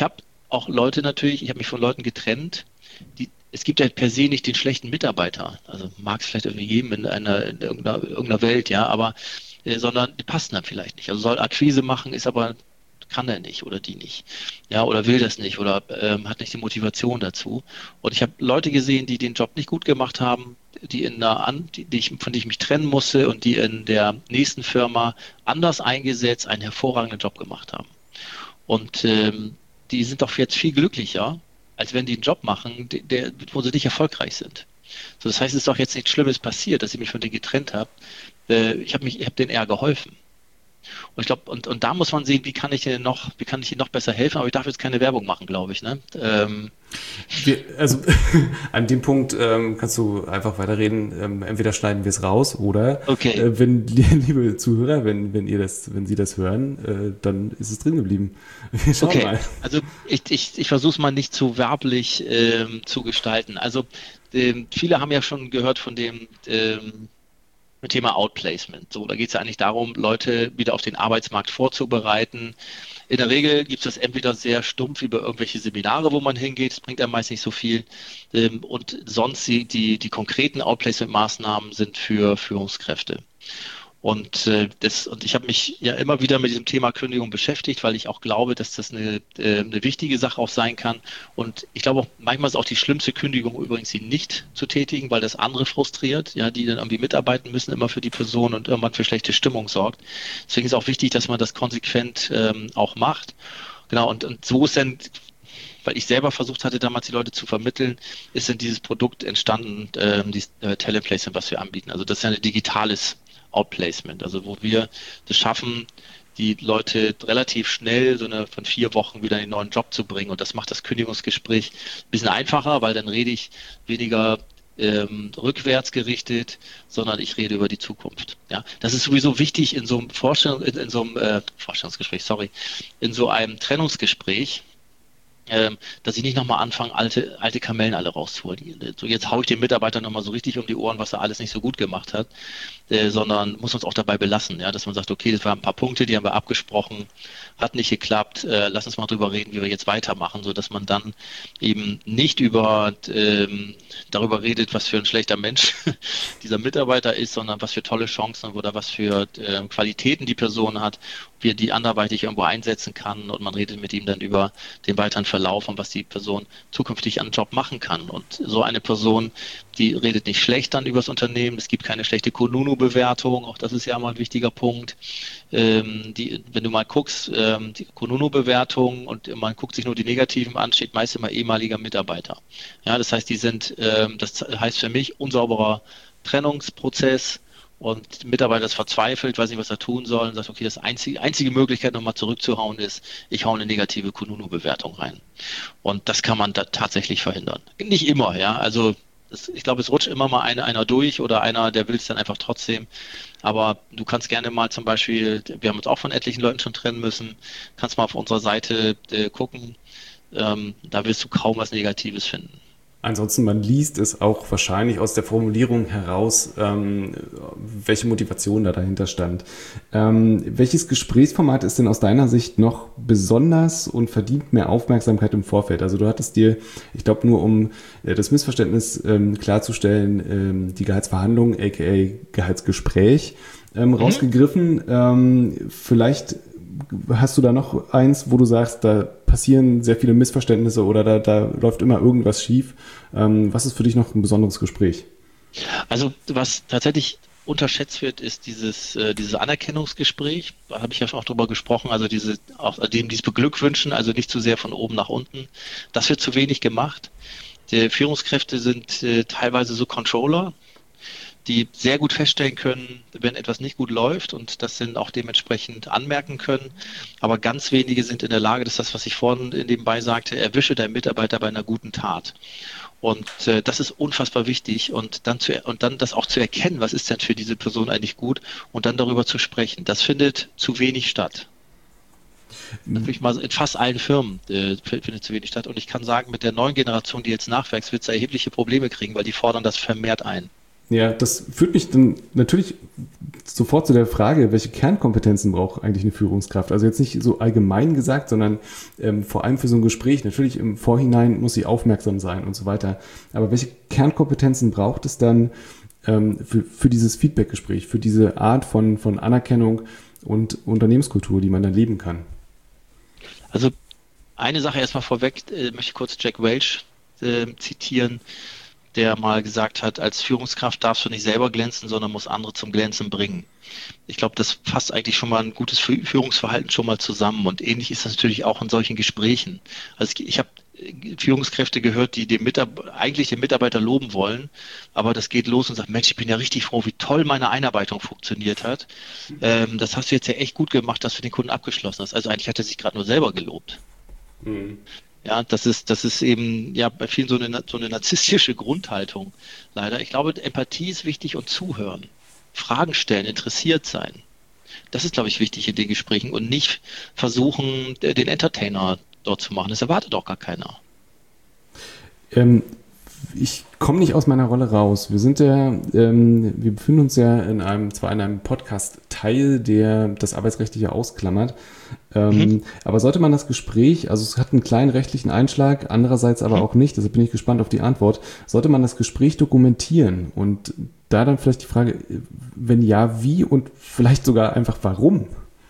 auch Leute natürlich, ich habe mich von Leuten getrennt, es gibt ja per se nicht den schlechten Mitarbeiter. Also mag es vielleicht irgendwie geben in irgendeiner Welt, ja, aber sondern die passen dann vielleicht nicht. Also soll Akquise machen, ist aber kann er nicht oder die nicht, ja, oder will das nicht oder hat nicht die Motivation dazu. Und ich habe Leute gesehen, die den Job nicht gut gemacht haben, von denen ich mich trennen musste und die in der nächsten Firma anders eingesetzt einen hervorragenden Job gemacht haben. Und die sind doch jetzt viel glücklicher, als wenn die einen Job machen, wo sie nicht erfolgreich sind. So, das heißt, es ist doch jetzt nichts Schlimmes passiert, dass ich mich von denen getrennt habe. Ich habe denen eher geholfen. Und ich glaube, und da muss man sehen, wie kann ich ihnen noch besser helfen, aber ich darf jetzt keine Werbung machen, glaube ich. Ne? Also an dem Punkt kannst du einfach weiterreden. Entweder schneiden wir es raus oder Okay. wenn, liebe Zuhörer, wenn Sie das hören, dann ist es drin geblieben. Wir schauen mal. Also ich versuche es mal nicht zu werblich zu gestalten. Also viele haben ja schon gehört von dem mit Thema Outplacement. So, da geht es ja eigentlich darum, Leute wieder auf den Arbeitsmarkt vorzubereiten. In der Regel gibt es das entweder sehr stumpf über irgendwelche Seminare, wo man hingeht, das bringt einem meist nicht so viel. Und sonst die konkreten Outplacement-Maßnahmen sind für Führungskräfte. Und ich habe mich ja immer wieder mit diesem Thema Kündigung beschäftigt, weil ich auch glaube, dass das eine wichtige Sache auch sein kann. Und ich glaube auch, manchmal ist auch die schlimmste Kündigung übrigens, sie nicht zu tätigen, weil das andere frustriert, ja, die dann irgendwie mitarbeiten müssen immer für die Person und irgendwann für schlechte Stimmung sorgt. Deswegen ist auch wichtig, dass man das konsequent auch macht. Genau, und so ist dann, weil ich selber versucht hatte, damals die Leute zu vermitteln, ist dann dieses Produkt entstanden, dieses Talent Placement, was wir anbieten. Also das ist ja ein digitales Outplacement, also wo wir das schaffen, die Leute relativ schnell von 4 Wochen wieder in den neuen Job zu bringen. Und das macht das Kündigungsgespräch ein bisschen einfacher, weil dann rede ich weniger rückwärts gerichtet, sondern ich rede über die Zukunft. Ja, das ist sowieso wichtig in so einem Vorstellungsgespräch, in so einem Trennungsgespräch, dass ich nicht nochmal anfange, alte Kamellen alle rauszuholen. So, jetzt haue ich dem Mitarbeiter nochmal so richtig um die Ohren, was er alles nicht so gut gemacht hat, sondern muss uns auch dabei belassen, ja, dass man sagt, okay, das waren ein paar Punkte, die haben wir abgesprochen, hat nicht geklappt, lass uns mal drüber reden, wie wir jetzt weitermachen, so dass man dann eben nicht darüber redet, was für ein schlechter Mensch dieser Mitarbeiter ist, sondern was für tolle Chancen oder was für Qualitäten die Person hat, wie er die anderweitig irgendwo einsetzen kann, und man redet mit ihm dann über den weiteren Verlauf und was die Person zukünftig an Job machen kann. Und so eine Person, die redet nicht schlecht dann über das Unternehmen, es gibt keine schlechte Kununu-Bewertung, auch das ist ja mal ein wichtiger Punkt. Wenn du mal guckst, die Kununu-Bewertung, und man guckt sich nur die negativen an, steht meist immer ehemaliger Mitarbeiter. Ja, das heißt, das heißt für mich unsauberer Trennungsprozess, und der Mitarbeiter ist verzweifelt, weiß nicht, was er tun soll, und sagt, okay, das einzige Möglichkeit, nochmal zurückzuhauen, ist, ich hau eine negative Kununu-Bewertung rein. Und das kann man da tatsächlich verhindern. Nicht immer, ja, also ich glaube, es rutscht immer mal einer durch, oder einer, der will es dann einfach trotzdem. Aber du kannst gerne mal zum Beispiel, wir haben uns auch von etlichen Leuten schon trennen müssen, kannst mal auf unserer Seite gucken, da wirst du kaum was Negatives finden. Ansonsten, man liest es auch wahrscheinlich aus der Formulierung heraus, welche Motivation da dahinter stand. Welches Gesprächsformat ist denn aus deiner Sicht noch besonders und verdient mehr Aufmerksamkeit im Vorfeld? Also du hattest dir, ich glaube, nur um das Missverständnis klarzustellen, die Gehaltsverhandlung, aka Gehaltsgespräch, rausgegriffen. Vielleicht hast du da noch eins, wo du sagst, da passieren sehr viele Missverständnisse oder da läuft immer irgendwas schief. Was ist für dich noch ein besonderes Gespräch? Also was tatsächlich unterschätzt wird, ist dieses Anerkennungsgespräch. Da habe ich ja schon auch drüber gesprochen. Also dieses Beglückwünschen, also nicht zu sehr von oben nach unten. Das wird zu wenig gemacht. Die Führungskräfte sind teilweise so Controller, die sehr gut feststellen können, wenn etwas nicht gut läuft, und das dann auch dementsprechend anmerken können. Aber ganz wenige sind in der Lage, das ist das, was ich vorhin nebenbei sagte, erwische deinen Mitarbeiter bei einer guten Tat. Und das ist unfassbar wichtig, und dann das auch zu erkennen, was ist denn für diese Person eigentlich gut, und dann darüber zu sprechen. Das findet zu wenig statt. Natürlich mal in fast allen Firmen findet zu wenig statt. Und ich kann sagen, mit der neuen Generation, die jetzt nachwächst, wird es erhebliche Probleme kriegen, weil die fordern das vermehrt ein. Ja, das führt mich dann natürlich sofort zu der Frage, welche Kernkompetenzen braucht eigentlich eine Führungskraft? Also jetzt nicht so allgemein gesagt, sondern vor allem für so ein Gespräch. Natürlich im Vorhinein muss sie aufmerksam sein und so weiter. Aber welche Kernkompetenzen braucht es dann für dieses Feedback-Gespräch, für diese Art von Anerkennung und Unternehmenskultur, die man dann leben kann? Also eine Sache erstmal vorweg, möchte ich kurz Jack Welch zitieren, der mal gesagt hat, als Führungskraft darfst du nicht selber glänzen, sondern musst andere zum Glänzen bringen. Ich glaube, das fasst eigentlich schon mal ein gutes Führungsverhalten schon mal zusammen. Und ähnlich ist das natürlich auch in solchen Gesprächen. Also ich habe Führungskräfte gehört, die eigentlich den Mitarbeiter loben wollen, aber das geht los und sagt, Mensch, ich bin ja richtig froh, wie toll meine Einarbeitung funktioniert hat. Das hast du jetzt ja echt gut gemacht, dass du den Kunden abgeschlossen hast. Also eigentlich hat er sich gerade nur selber gelobt. Mhm. Ja, das ist eben ja bei vielen so eine narzisstische Grundhaltung leider. Ich glaube, Empathie ist wichtig und zuhören, Fragen stellen, interessiert sein. Das ist, glaube ich, wichtig in den Gesprächen und nicht versuchen, den Entertainer dort zu machen. Das erwartet auch gar keiner. Ich komme nicht aus meiner Rolle raus. Wir befinden uns ja in einem Podcast-Teil, der das Arbeitsrechtliche ausklammert. Aber sollte man das Gespräch, also es hat einen kleinen rechtlichen Einschlag, andererseits aber auch nicht, deshalb bin ich gespannt auf die Antwort, sollte man das Gespräch dokumentieren? Und da dann vielleicht die Frage, wenn ja, wie und vielleicht sogar einfach warum?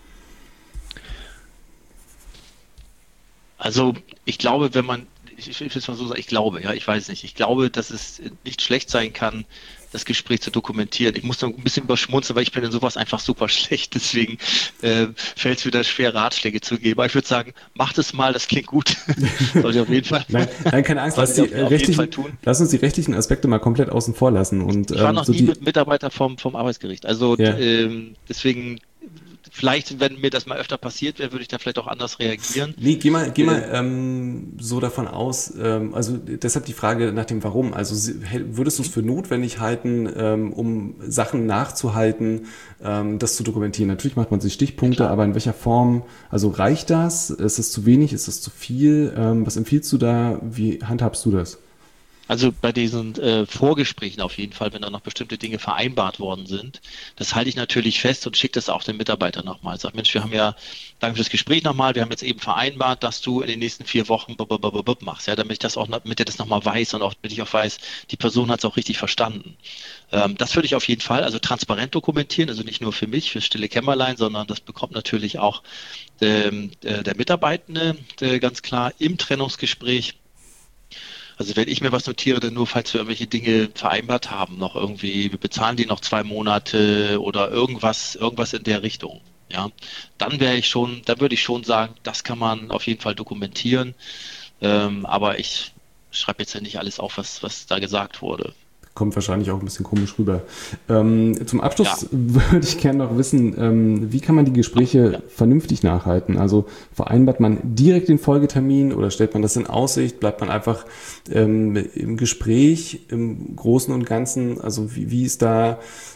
Also ich glaube, ich will es mal so sagen, ich weiß nicht. Ich glaube, dass es nicht schlecht sein kann, das Gespräch zu dokumentieren. Ich muss noch ein bisschen überschmunzeln, weil ich bin in sowas einfach super schlecht. Deswegen fällt es mir da schwer, Ratschläge zu geben. Aber ich würde sagen, macht es mal, das klingt gut. Sollte ich auf jeden Fall. Nein, keine Angst. Lass uns die rechtlichen Aspekte mal komplett außen vor lassen. Und, ich war noch nie mit Mitarbeiter vom Arbeitsgericht. Also ja. Deswegen... Vielleicht, wenn mir das mal öfter passiert wäre, würde ich da vielleicht auch anders reagieren. Nee, geh mal so davon aus, also deshalb die Frage nach dem Warum. Also würdest du es für notwendig halten, um Sachen nachzuhalten, das zu dokumentieren? Natürlich macht man sich Stichpunkte, aber in welcher Form? Also reicht das? Ist es zu wenig? Ist es zu viel? Was empfiehlst du da? Wie handhabst du das? Also bei diesen Vorgesprächen auf jeden Fall, wenn da noch bestimmte Dinge vereinbart worden sind, das halte ich natürlich fest und schicke das auch den Mitarbeitern nochmal. Sag, Mensch, wir haben ja, danke für das Gespräch nochmal, wir haben jetzt eben vereinbart, dass du in den nächsten 4 Wochen machst, ja, damit er das nochmal weiß und auch, damit ich auch weiß, die Person hat es auch richtig verstanden. Das würde ich auf jeden Fall, also transparent dokumentieren, also nicht nur für mich, für stille Kämmerlein, sondern das bekommt natürlich auch der Mitarbeitende ganz klar im Trennungsgespräch. Also wenn ich mir was notiere, dann nur, falls wir irgendwelche Dinge vereinbart haben, noch irgendwie, wir bezahlen die noch 2 Monate oder irgendwas in der Richtung. Ja, dann würde ich schon sagen, das kann man auf jeden Fall dokumentieren. Aber ich schreibe jetzt ja nicht alles auf, was da gesagt wurde. Kommt wahrscheinlich auch ein bisschen komisch rüber. Zum Abschluss würde ich gerne noch wissen, wie kann man die Gespräche vernünftig nachhalten? Also vereinbart man direkt den Folgetermin oder stellt man das in Aussicht? Bleibt man einfach im Gespräch im Großen und Ganzen? Also wie ist da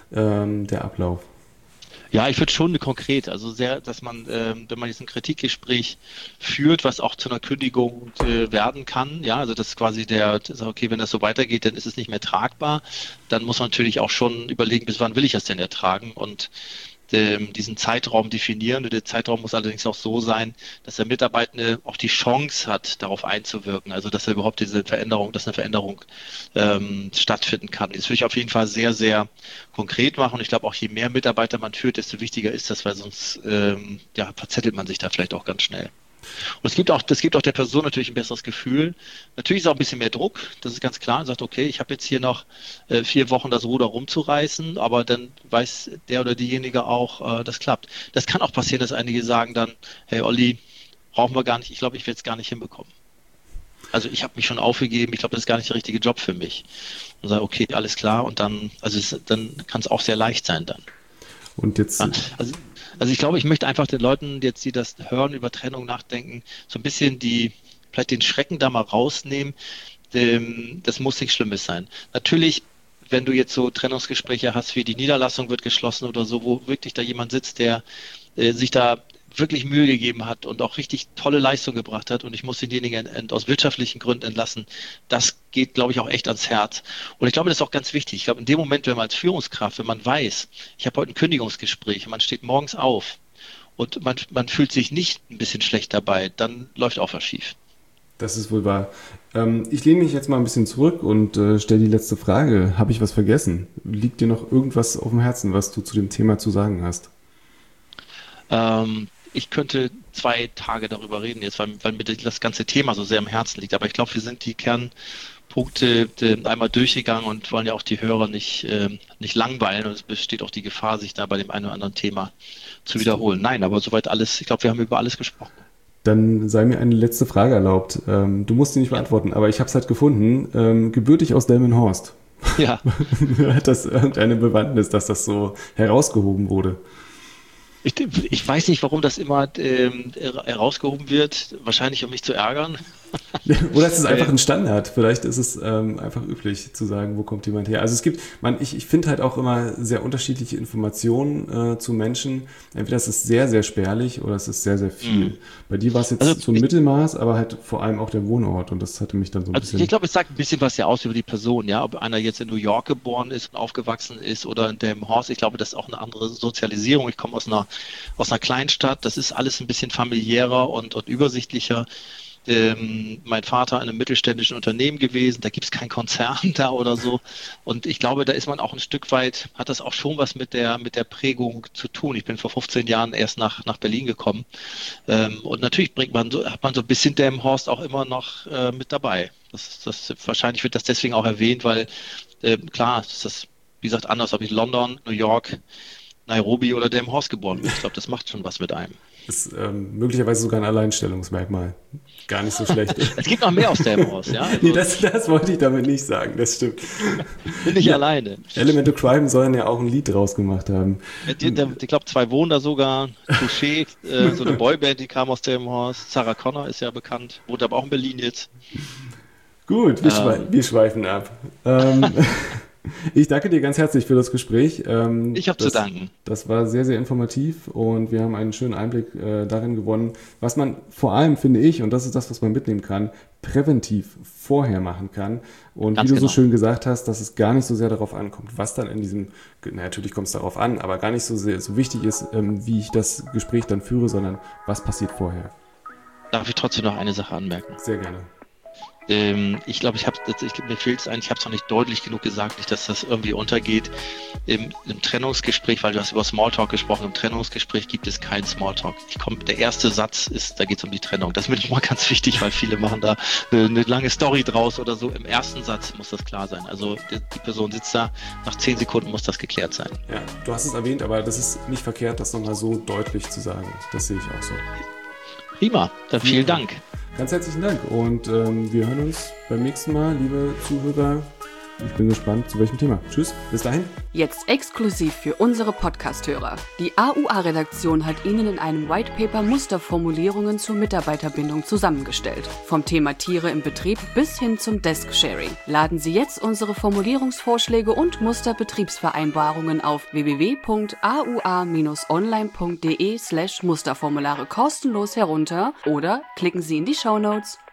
der Ablauf? Ja, ich würde schon konkret, also sehr, dass man, wenn man jetzt ein Kritikgespräch führt, was auch zu einer Kündigung werden kann, ja, also das ist quasi okay, wenn das so weitergeht, dann ist es nicht mehr tragbar, dann muss man natürlich auch schon überlegen, bis wann will ich das denn ertragen und diesen Zeitraum definieren. Und der Zeitraum muss allerdings auch so sein, dass der Mitarbeitende auch die Chance hat, darauf einzuwirken. Also dass er überhaupt dass eine Veränderung stattfinden kann. Das würde ich auf jeden Fall sehr, sehr konkret machen. Und ich glaube auch, je mehr Mitarbeiter man führt, desto wichtiger ist das, weil sonst verzettelt man sich da vielleicht auch ganz schnell. Und das gibt auch der Person natürlich ein besseres Gefühl. Natürlich ist auch ein bisschen mehr Druck, das ist ganz klar. Man sagt, okay, ich habe jetzt hier noch 4 Wochen das Ruder rumzureißen, aber dann weiß der oder diejenige auch, das klappt. Das kann auch passieren, dass einige sagen dann, hey Olli, brauchen wir gar nicht, ich glaube, ich werde es gar nicht hinbekommen. Also ich habe mich schon aufgegeben, ich glaube, das ist gar nicht der richtige Job für mich. Und sage, okay, alles klar, und dann kann es auch sehr leicht sein dann. Und jetzt... Also ich glaube, ich möchte einfach den Leuten jetzt, die das hören, über Trennung nachdenken, so ein bisschen vielleicht den Schrecken da mal rausnehmen. Das muss nichts Schlimmes sein. Natürlich, wenn du jetzt so Trennungsgespräche hast, wie die Niederlassung wird geschlossen oder so, wo wirklich da jemand sitzt, der sich da wirklich Mühe gegeben hat und auch richtig tolle Leistung gebracht hat und ich muss denjenigen aus wirtschaftlichen Gründen entlassen, das geht, glaube ich, auch echt ans Herz. Und ich glaube, das ist auch ganz wichtig. Ich glaube, in dem Moment, wenn man als Führungskraft, wenn man weiß, ich habe heute ein Kündigungsgespräch und man steht morgens auf und man fühlt sich nicht ein bisschen schlecht dabei, dann läuft auch was schief. Das ist wohl wahr. Ich lehne mich jetzt mal ein bisschen zurück und stelle die letzte Frage. Habe ich was vergessen? Liegt dir noch irgendwas auf dem Herzen, was du zu dem Thema zu sagen hast? Ich könnte 2 Tage darüber reden jetzt, weil mir das ganze Thema so sehr am Herzen liegt. Aber ich glaube, wir sind die Kernpunkte einmal durchgegangen und wollen ja auch die Hörer nicht langweilen. Und es besteht auch die Gefahr, sich da bei dem einen oder anderen Thema zu wiederholen. Nein, aber soweit alles, ich glaube, wir haben über alles gesprochen. Dann sei mir eine letzte Frage erlaubt. Du musst sie nicht beantworten, aber ich habe es halt gefunden. Gebürtig aus Delmenhorst. Ja. Hat das irgendeine Bewandtnis, dass das so herausgehoben wurde? Ich weiß nicht, warum das immer herausgehoben wird. Wahrscheinlich, um mich zu ärgern. Oder es ist einfach ein Standard. Vielleicht ist es einfach üblich zu sagen, wo kommt jemand her. Also ich finde halt auch immer sehr unterschiedliche Informationen zu Menschen. Entweder es ist sehr, sehr spärlich oder es ist sehr, sehr viel. Bei dir war es jetzt so ein Mittelmaß, aber halt vor allem auch der Wohnort und das hatte mich dann so ein bisschen... Ich glaube, es sagt ein bisschen was ja aus über die Person, ja. Ob einer jetzt in New York geboren ist und aufgewachsen ist oder in Delmenhorst. Ich glaube, das ist auch eine andere Sozialisierung. Ich komme aus einer Kleinstadt. Das ist alles ein bisschen familiärer und übersichtlicher. Mein Vater in einem mittelständischen Unternehmen gewesen, da gibt es keinen Konzern da oder so. Und ich glaube, da ist man auch ein Stück weit, hat das auch schon was mit der Prägung zu tun. Ich bin vor 15 Jahren erst nach Berlin gekommen. Und natürlich hat man so ein bisschen Delmenhorst auch immer noch mit dabei. Wahrscheinlich wird das deswegen auch erwähnt, weil klar, ist das, wie gesagt, anders, ob ich in London, New York, Nairobi oder Delmenhorst geboren bin. Ich glaube, das macht schon was mit einem. Ist möglicherweise sogar ein Alleinstellungsmerkmal. Gar nicht so schlecht. Es gibt noch mehr aus Delmenhorst, ja? Also, nee, das wollte ich damit nicht sagen, das stimmt. Bin ich alleine. Elemental Crime sollen ja auch ein Lied draus gemacht haben. Ich glaube, 2 wohnen da sogar. Touché, so eine Boyband, die kam aus Delmenhorst. Sarah Connor ist ja bekannt, wohnt aber auch in Berlin jetzt. Gut, wir schweifen ab. Ich danke dir ganz herzlich für das Gespräch. Ich habe zu danken. Das war sehr, sehr informativ und wir haben einen schönen Einblick darin gewonnen, was man vor allem, finde ich, und das ist das, was man mitnehmen kann, präventiv vorher machen kann. Und ganz wie du so schön gesagt hast, dass es gar nicht so sehr darauf ankommt, was dann in diesem, natürlich kommt es darauf an, aber gar nicht so sehr so wichtig ist, wie ich das Gespräch dann führe, sondern was passiert vorher. Darf ich trotzdem noch eine Sache anmerken? Sehr gerne. Ich glaube, mir fehlt es eigentlich, ich habe es noch nicht deutlich genug gesagt, nicht, dass das irgendwie untergeht. Im Trennungsgespräch, weil du hast über Smalltalk gesprochen, im Trennungsgespräch gibt es keinen Smalltalk. Der erste Satz ist, da geht es um die Trennung. Das ist mir nochmal ganz wichtig, weil viele machen da eine lange Story draus oder so. Im ersten Satz muss das klar sein. Also die Person sitzt da, nach 10 Sekunden muss das geklärt sein. Ja, du hast es erwähnt, aber das ist nicht verkehrt, das nochmal so deutlich zu sagen. Das sehe ich auch so. Prima, dann vielen Dank. Ganz herzlichen Dank und wir hören uns beim nächsten Mal, liebe Zuhörer. Ich bin gespannt, zu welchem Thema. Tschüss, bis dahin. Jetzt exklusiv für unsere Podcast-Hörer. Die AUA-Redaktion hat Ihnen in einem Whitepaper Musterformulierungen zur Mitarbeiterbindung zusammengestellt. Vom Thema Tiere im Betrieb bis hin zum Desk-Sharing. Laden Sie jetzt unsere Formulierungsvorschläge und Musterbetriebsvereinbarungen auf www.aua-online.de/Musterformulare kostenlos herunter oder klicken Sie in die Shownotes.